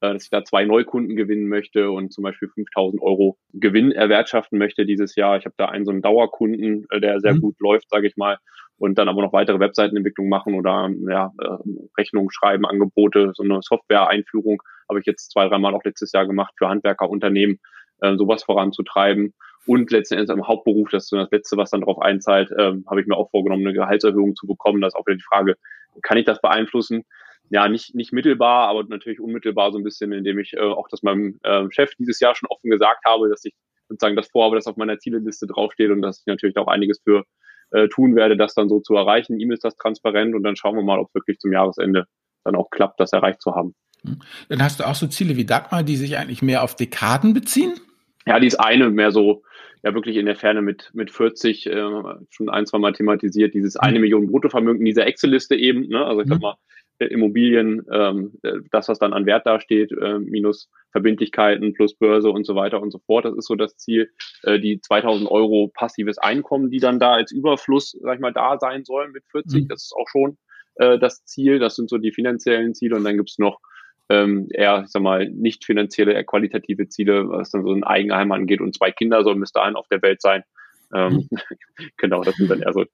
dass ich da 2 Neukunden gewinnen möchte und zum Beispiel 5.000 Euro Gewinn erwirtschaften möchte dieses Jahr. Ich habe da so einen Dauerkunden, der sehr gut läuft, sage ich mal, und dann aber noch weitere Webseitenentwicklung machen oder Rechnungen schreiben, Angebote, so eine Software-Einführung habe ich jetzt 2-3 Mal auch letztes Jahr gemacht für Handwerkerunternehmen, sowas voranzutreiben. Und letzten Endes im Hauptberuf, das ist so das Letzte, was dann darauf einzahlt, habe ich mir auch vorgenommen, eine Gehaltserhöhung zu bekommen. Da ist auch wieder die Frage, kann ich das beeinflussen? Ja, nicht mittelbar, aber natürlich unmittelbar so ein bisschen, indem ich auch das meinem Chef dieses Jahr schon offen gesagt habe, dass ich sozusagen das vorhabe, das auf meiner Zieleliste draufsteht und dass ich natürlich auch einiges für tun werde, das dann so zu erreichen. Ihm ist das transparent und dann schauen wir mal, ob es wirklich zum Jahresende dann auch klappt, das erreicht zu haben. Dann hast du auch so Ziele wie Dagmar, die sich eigentlich mehr auf Dekaden beziehen? Ja, die ist eine mehr so, ja wirklich in der Ferne mit 40, schon 1-2 Mal thematisiert, dieses 1 Million Bruttovermögen in dieser Excel-Liste eben, ne? Also ich sag mal, Immobilien, das, was dann an Wert dasteht, minus Verbindlichkeiten plus Börse und so weiter und so fort. Das ist so das Ziel. Die 2.000 Euro passives Einkommen, die dann da als Überfluss, sag ich mal, da sein sollen mit 40. Das ist auch schon das Ziel. Das sind so die finanziellen Ziele. Und dann gibt's noch eher, ich sag mal, nicht finanzielle, eher qualitative Ziele, was dann so ein Eigenheim angeht. Und 2 Kinder sollen bis dahin auf der Welt sein. Genau, das sind dann eher so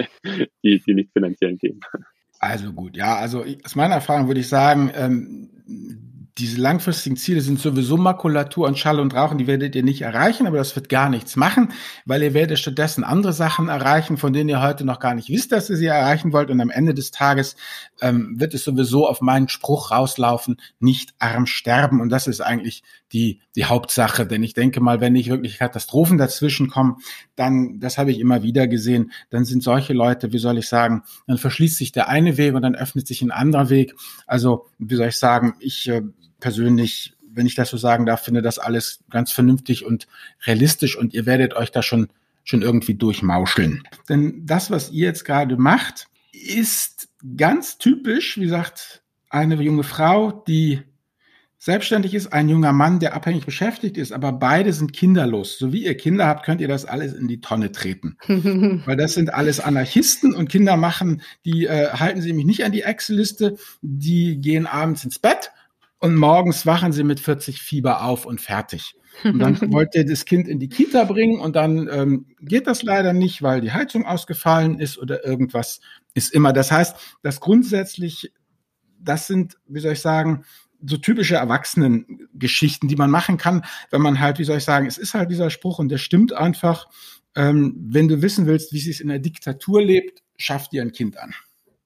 die nicht finanziellen Themen. Also gut, ja, also aus meiner Erfahrung würde ich sagen, diese langfristigen Ziele sind sowieso Makulatur und Schall und Rauch, und die werdet ihr nicht erreichen, aber das wird gar nichts machen, weil ihr werdet stattdessen andere Sachen erreichen, von denen ihr heute noch gar nicht wisst, dass ihr sie erreichen wollt, und am Ende des Tages wird es sowieso auf meinen Spruch rauslaufen, nicht arm sterben, und das ist eigentlich die Hauptsache, denn ich denke mal, wenn nicht wirklich Katastrophen dazwischen kommen, dann, das habe ich immer wieder gesehen, dann sind solche Leute, wie soll ich sagen, dann verschließt sich der eine Weg und dann öffnet sich ein anderer Weg. Also, wie soll ich sagen, ich persönlich, wenn ich das so sagen darf, finde das alles ganz vernünftig und realistisch, und ihr werdet euch da schon irgendwie durchmauscheln. Denn das, was ihr jetzt gerade macht, ist ganz typisch, wie gesagt, eine junge Frau, die selbstständig ist, ein junger Mann, der abhängig beschäftigt ist, aber beide sind kinderlos. So wie ihr Kinder habt, könnt ihr das alles in die Tonne treten. Weil das sind alles Anarchisten, und Kinder machen, die halten sie nämlich nicht an die Excel-Liste, die gehen abends ins Bett und morgens wachen sie mit 40 Fieber auf und fertig. Und dann wollt ihr das Kind in die Kita bringen, und dann geht das leider nicht, weil die Heizung ausgefallen ist oder irgendwas ist immer. Das heißt, dass grundsätzlich, das sind, wie soll ich sagen, so typische Erwachsenengeschichten, die man machen kann, wenn man halt, wie soll ich sagen, es ist halt dieser Spruch, und der stimmt einfach, wenn du wissen willst, wie es sich in der Diktatur lebt, schaff dir ein Kind an.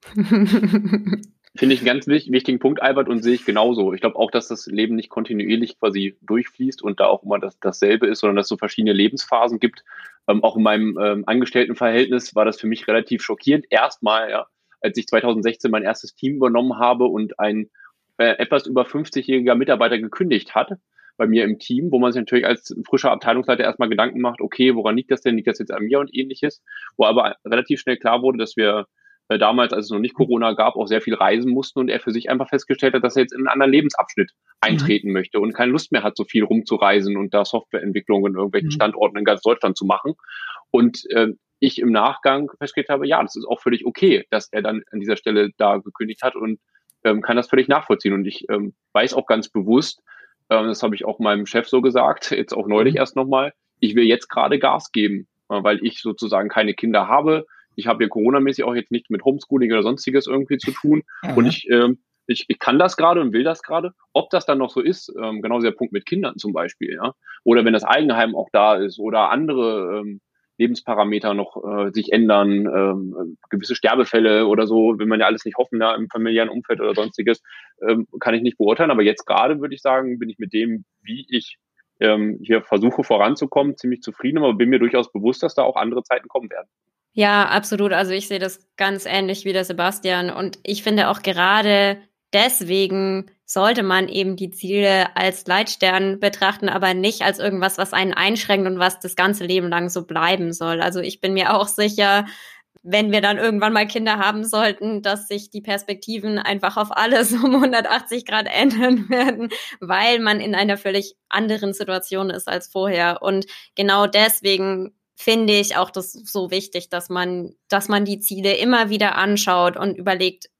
Finde ich einen ganz wichtigen Punkt, Albert, und sehe ich genauso. Ich glaube auch, dass das Leben nicht kontinuierlich quasi durchfließt und da auch immer dasselbe ist, sondern dass es so verschiedene Lebensphasen gibt. Auch in meinem Angestelltenverhältnis war das für mich relativ schockierend. Erstmal, ja, als ich 2016 mein erstes Team übernommen habe und ein etwas über 50-jähriger Mitarbeiter gekündigt hat bei mir im Team, wo man sich natürlich als frischer Abteilungsleiter erstmal Gedanken macht, okay, woran liegt das denn? Liegt das jetzt an mir und ähnliches? Wo aber relativ schnell klar wurde, dass wir damals, als es noch nicht Corona gab, auch sehr viel reisen mussten, und er für sich einfach festgestellt hat, dass er jetzt in einen anderen Lebensabschnitt eintreten möchte und keine Lust mehr hat, so viel rumzureisen und da Softwareentwicklung in irgendwelchen Standorten in ganz Deutschland zu machen. Und ich im Nachgang festgestellt habe, ja, das ist auch völlig okay, dass er dann an dieser Stelle da gekündigt hat, und kann das völlig nachvollziehen. Und ich weiß auch ganz bewusst, das habe ich auch meinem Chef so gesagt, jetzt auch neulich erst nochmal, ich will jetzt gerade Gas geben, weil ich sozusagen keine Kinder habe. Ich habe hier Corona-mäßig auch jetzt nichts mit Homeschooling oder sonstiges irgendwie zu tun. Und ich kann das gerade und will das gerade. Ob das dann noch so ist, genauso der Punkt mit Kindern zum Beispiel, ja, oder wenn das Eigenheim auch da ist oder andere Lebensparameter noch sich ändern, gewisse Sterbefälle oder so, will man ja alles nicht hoffen, da im familiären Umfeld oder sonstiges, kann ich nicht beurteilen. Aber jetzt gerade würde ich sagen, bin ich mit dem, wie ich hier versuche voranzukommen, ziemlich zufrieden, aber bin mir durchaus bewusst, dass da auch andere Zeiten kommen werden. Ja, absolut. Also ich sehe das ganz ähnlich wie der Sebastian, und ich finde auch gerade deswegen sollte man eben die Ziele als Leitstern betrachten, aber nicht als irgendwas, was einen einschränkt und was das ganze Leben lang so bleiben soll. Also ich bin mir auch sicher, wenn wir dann irgendwann mal Kinder haben sollten, dass sich die Perspektiven einfach auf alles um 180 Grad ändern werden, weil man in einer völlig anderen Situation ist als vorher. Und genau deswegen finde ich auch das so wichtig, dass man die Ziele immer wieder anschaut und überlegt,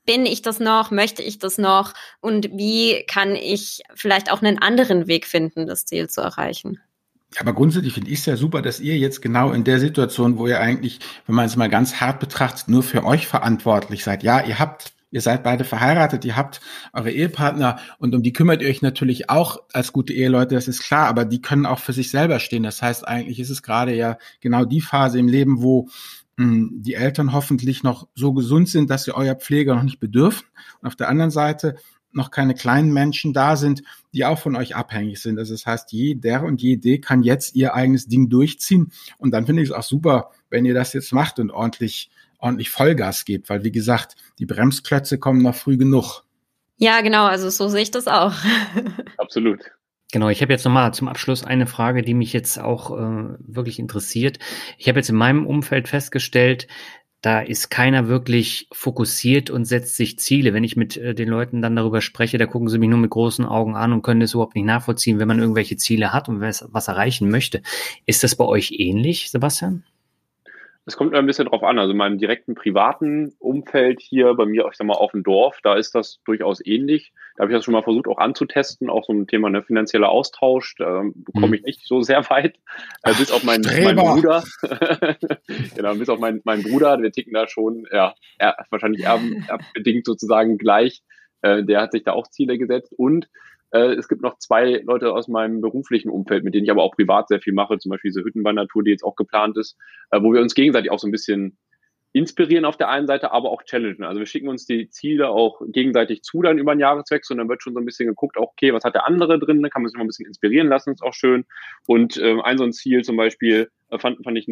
bin ich das noch? Möchte ich das noch? Und wie kann ich vielleicht auch einen anderen Weg finden, das Ziel zu erreichen? Aber grundsätzlich finde ich es ja super, dass ihr jetzt genau in der Situation, wo ihr eigentlich, wenn man es mal ganz hart betrachtet, nur für euch verantwortlich seid. Ja, ihr seid beide verheiratet, ihr habt eure Ehepartner und um die kümmert ihr euch natürlich auch als gute Eheleute, das ist klar, aber die können auch für sich selber stehen. Das heißt, eigentlich ist es gerade ja genau die Phase im Leben, wo die Eltern hoffentlich noch so gesund sind, dass sie euer Pfleger noch nicht bedürfen. Und auf der anderen Seite noch keine kleinen Menschen da sind, die auch von euch abhängig sind. Also das heißt, jeder und jede kann jetzt ihr eigenes Ding durchziehen. Und dann finde ich es auch super, wenn ihr das jetzt macht und ordentlich Vollgas gebt, weil wie gesagt, die Bremsklötze kommen noch früh genug. Ja, genau, also so sehe ich das auch. Absolut. Genau, ich habe jetzt nochmal zum Abschluss eine Frage, die mich jetzt auch wirklich interessiert. Ich habe jetzt in meinem Umfeld festgestellt, da ist keiner wirklich fokussiert und setzt sich Ziele. Wenn ich mit den Leuten dann darüber spreche, da gucken sie mich nur mit großen Augen an und können das überhaupt nicht nachvollziehen, wenn man irgendwelche Ziele hat und was erreichen möchte. Ist das bei euch ähnlich, Sebastian? Es kommt ein bisschen drauf an. Also in meinem direkten privaten Umfeld hier bei mir, ich sag mal, auf dem Dorf, da ist das durchaus ähnlich. Da habe ich das schon mal versucht auch anzutesten, auch so ein Thema, ne, finanzieller Austausch. Da komme ich nicht so sehr weit. Bis auf meinen Bruder. Genau, bis auf meinen Bruder, wir ticken da schon, wahrscheinlich erbbedingt sozusagen gleich. Der hat sich da auch Ziele gesetzt und es gibt noch 2 Leute aus meinem beruflichen Umfeld, mit denen ich aber auch privat sehr viel mache, zum Beispiel diese Hüttenwandertour, die jetzt auch geplant ist, wo wir uns gegenseitig auch so ein bisschen inspirieren auf der einen Seite, aber auch challengen. Also wir schicken uns die Ziele auch gegenseitig zu dann über den Jahreswechsel und dann wird schon so ein bisschen geguckt, auch, okay, was hat der andere drin, da kann man sich mal ein bisschen inspirieren lassen, ist auch schön. Und so ein Ziel zum Beispiel fand ich eine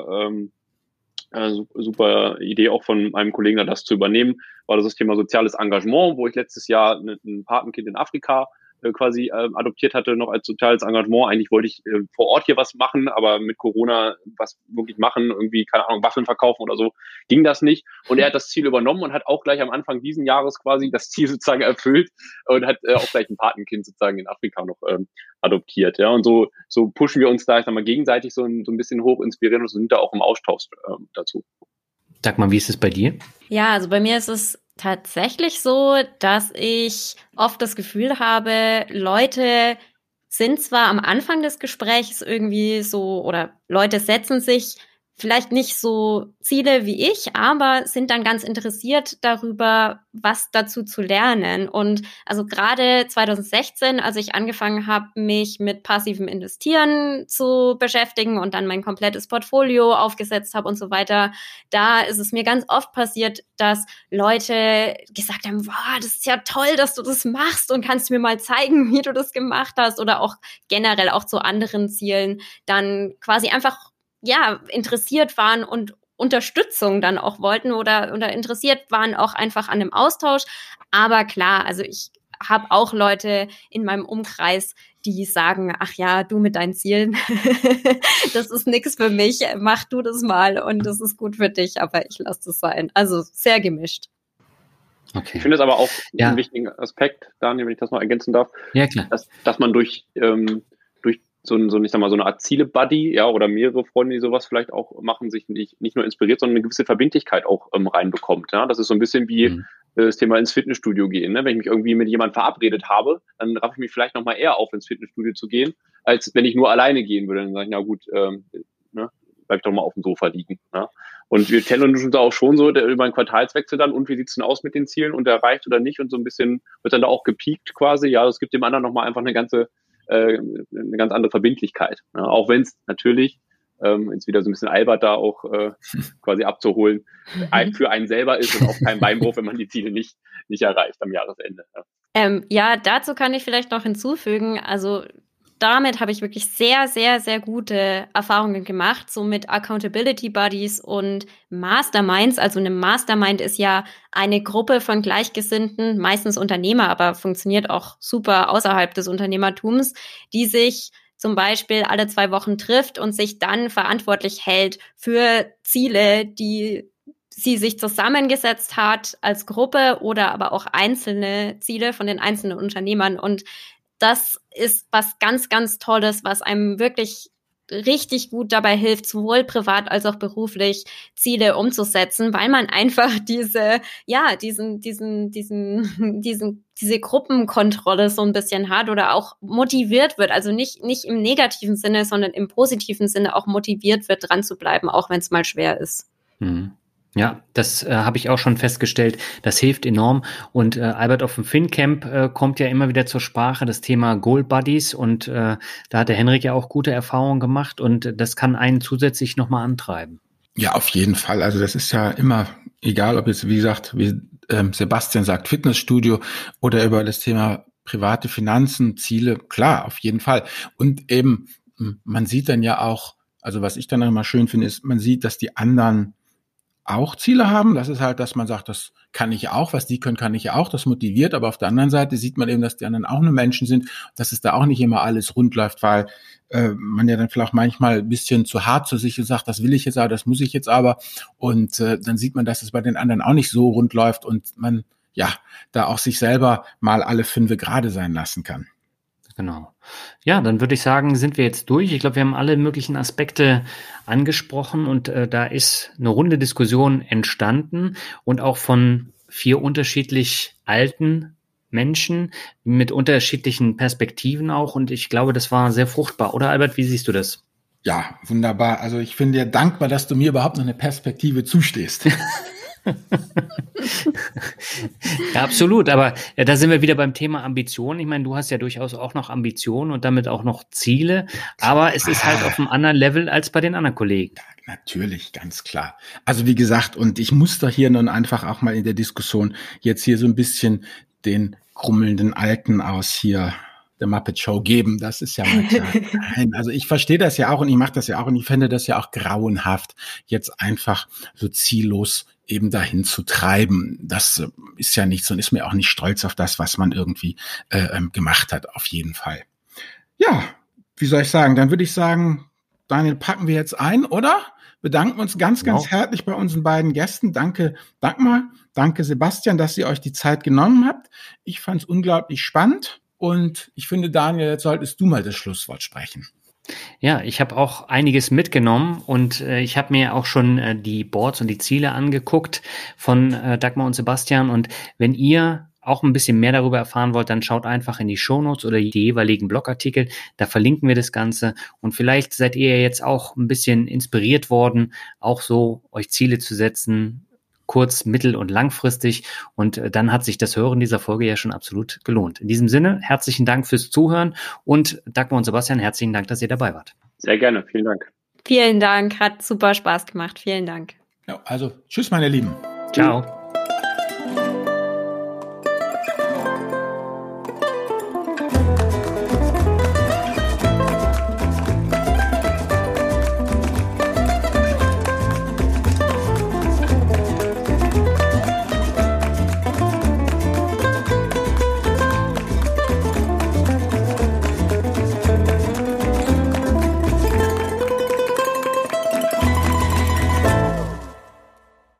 super Idee auch von meinem Kollegen da, das zu übernehmen, war das Thema soziales Engagement, wo ich letztes Jahr ein Patenkind in Afrika quasi adoptiert hatte, noch als soziales Engagement. Eigentlich wollte ich vor Ort hier was machen, aber mit Corona was wirklich machen, irgendwie, keine Ahnung, Waffeln verkaufen oder so, ging das nicht. Und er hat das Ziel übernommen und hat auch gleich am Anfang diesen Jahres quasi das Ziel sozusagen erfüllt und hat auch gleich ein Patenkind sozusagen in Afrika noch adoptiert. Ja, und so pushen wir uns da, ich sag mal, gegenseitig so ein bisschen hoch, inspirieren und sind da auch im Austausch dazu. Dagmar, wie ist es bei dir? Ja, also bei mir ist es tatsächlich so, dass ich oft das Gefühl habe, Leute sind zwar am Anfang des Gesprächs irgendwie so, oder Leute setzen sich vielleicht nicht so Ziele wie ich, aber sind dann ganz interessiert darüber, was dazu zu lernen. Und also gerade 2016, als ich angefangen habe, mich mit passivem Investieren zu beschäftigen und dann mein komplettes Portfolio aufgesetzt habe und so weiter, da ist es mir ganz oft passiert, dass Leute gesagt haben, wow, das ist ja toll, dass du das machst und kannst du mir mal zeigen, wie du das gemacht hast, oder auch generell auch zu anderen Zielen dann quasi einfach interessiert waren und Unterstützung dann auch wollten oder interessiert waren auch einfach an dem Austausch. Aber klar, also ich habe auch Leute in meinem Umkreis, die sagen, ach ja, du mit deinen Zielen, das ist nichts für mich, mach du das mal und das ist gut für dich, aber ich lasse das sein. Also sehr gemischt. Okay. Ich finde es aber auch einen wichtigen Aspekt, Daniel, wenn ich das noch ergänzen darf, ja, klar. Dass man durch ich sag mal, so eine Art Ziele-Buddy, ja, oder mehrere Freunde, die sowas vielleicht auch machen, sich nicht nur inspiriert, sondern eine gewisse Verbindlichkeit auch reinbekommt. Ja? Das ist so ein bisschen wie das Thema ins Fitnessstudio gehen. Ne? Wenn ich mich irgendwie mit jemandem verabredet habe, dann raff ich mich vielleicht noch mal eher auf, ins Fitnessstudio zu gehen, als wenn ich nur alleine gehen würde. Dann sage ich, na gut, bleib ich doch mal auf dem Sofa liegen. Ne? Und wir challengen uns da auch schon so über einen Quartalswechsel dann, und wie sieht's denn aus mit den Zielen und erreicht oder nicht, und so ein bisschen wird dann da auch gepiekt quasi. Ja, das gibt dem anderen noch mal einfach eine ganz andere Verbindlichkeit. Ja, auch wenn es natürlich, jetzt wieder so ein bisschen albert da auch quasi abzuholen, für einen selber ist und auch kein Beinbruch, wenn man die Ziele nicht erreicht am Jahresende. Ja. Dazu kann ich vielleicht noch hinzufügen, also damit habe ich wirklich sehr, sehr, sehr gute Erfahrungen gemacht, so mit Accountability Buddies und Masterminds. Also eine Mastermind ist ja eine Gruppe von Gleichgesinnten, meistens Unternehmer, aber funktioniert auch super außerhalb des Unternehmertums, die sich zum Beispiel alle 2 Wochen trifft und sich dann verantwortlich hält für Ziele, die sie sich zusammengesetzt hat als Gruppe oder aber auch einzelne Ziele von den einzelnen Unternehmern. Und das ist was ganz, ganz Tolles, was einem wirklich richtig gut dabei hilft, sowohl privat als auch beruflich Ziele umzusetzen, weil man einfach diese Gruppenkontrolle so ein bisschen hat oder auch motiviert wird, also nicht im negativen Sinne, sondern im positiven Sinne auch motiviert wird, dran zu bleiben, auch wenn es mal schwer ist. Mhm. Ja, das habe ich auch schon festgestellt. Das hilft enorm. Und Albert, auf dem FinCamp kommt ja immer wieder zur Sprache das Thema Goal Buddies. Und da hat der Henrik ja auch gute Erfahrungen gemacht. Und das kann einen zusätzlich nochmal antreiben. Ja, auf jeden Fall. Also das ist ja immer, egal ob jetzt, wie gesagt, wie Sebastian sagt, Fitnessstudio oder über das Thema private Finanzen, Ziele, klar, auf jeden Fall. Und eben, man sieht dann ja auch, also was ich dann immer schön finde, ist, man sieht, dass die anderen auch Ziele haben. Das ist halt, dass man sagt, das kann ich auch, was die können, kann ich auch. Das motiviert, aber auf der anderen Seite sieht man eben, dass die anderen auch nur Menschen sind, dass es da auch nicht immer alles rund läuft, weil man ja dann vielleicht manchmal ein bisschen zu hart zu sich und sagt, das will ich jetzt aber, das muss ich jetzt aber. Und dann sieht man, dass es bei den anderen auch nicht so rund läuft und man ja da auch sich selber mal alle 5 gerade sein lassen kann. Genau. Ja, dann würde ich sagen, sind wir jetzt durch. Ich glaube, wir haben alle möglichen Aspekte angesprochen und da ist eine runde Diskussion entstanden und auch von 4 unterschiedlich alten Menschen mit unterschiedlichen Perspektiven auch. Und ich glaube, das war sehr fruchtbar. Oder Albert, wie siehst du das? Ja, wunderbar. Also ich bin dir dankbar, dass du mir überhaupt noch eine Perspektive zustehst. Ja, absolut, aber da sind wir wieder beim Thema Ambitionen. Ich meine, du hast ja durchaus auch noch Ambitionen und damit auch noch Ziele, aber es ist halt auf einem anderen Level als bei den anderen Kollegen. Ja, natürlich, ganz klar. Also wie gesagt, und ich muss da hier nun einfach auch mal in der Diskussion jetzt hier so ein bisschen den krummelnden Alten aus hier der Muppet Show geben. Das ist ja mal klar. Nein, also ich verstehe das ja auch und ich mache das ja auch und ich fände das ja auch grauenhaft, jetzt einfach so ziellos eben dahin zu treiben. Das ist ja nichts und ist mir auch nicht stolz auf das, was man irgendwie gemacht hat, auf jeden Fall. Ja, wie soll ich sagen? Dann würde ich sagen, Daniel, packen wir jetzt ein, oder? Bedanken uns ganz herzlich bei unseren beiden Gästen. Danke, Dagmar. Danke, Sebastian, dass ihr euch die Zeit genommen habt. Ich fand es unglaublich spannend. Und ich finde, Daniel, jetzt solltest du mal das Schlusswort sprechen. Ja, ich habe auch einiges mitgenommen und ich habe mir auch schon die Boards und die Ziele angeguckt von Dagmar und Sebastian. Und wenn ihr auch ein bisschen mehr darüber erfahren wollt, dann schaut einfach in die Shownotes oder die jeweiligen Blogartikel. Da verlinken wir das Ganze. Und vielleicht seid ihr jetzt auch ein bisschen inspiriert worden, auch so euch Ziele zu setzen, kurz-, mittel- und langfristig. Und dann hat sich das Hören dieser Folge ja schon absolut gelohnt. In diesem Sinne, herzlichen Dank fürs Zuhören und Dagmar und Sebastian, herzlichen Dank, dass ihr dabei wart. Sehr gerne, vielen Dank. Vielen Dank, hat super Spaß gemacht. Vielen Dank. Ja, also, tschüss, meine Lieben. Ciao.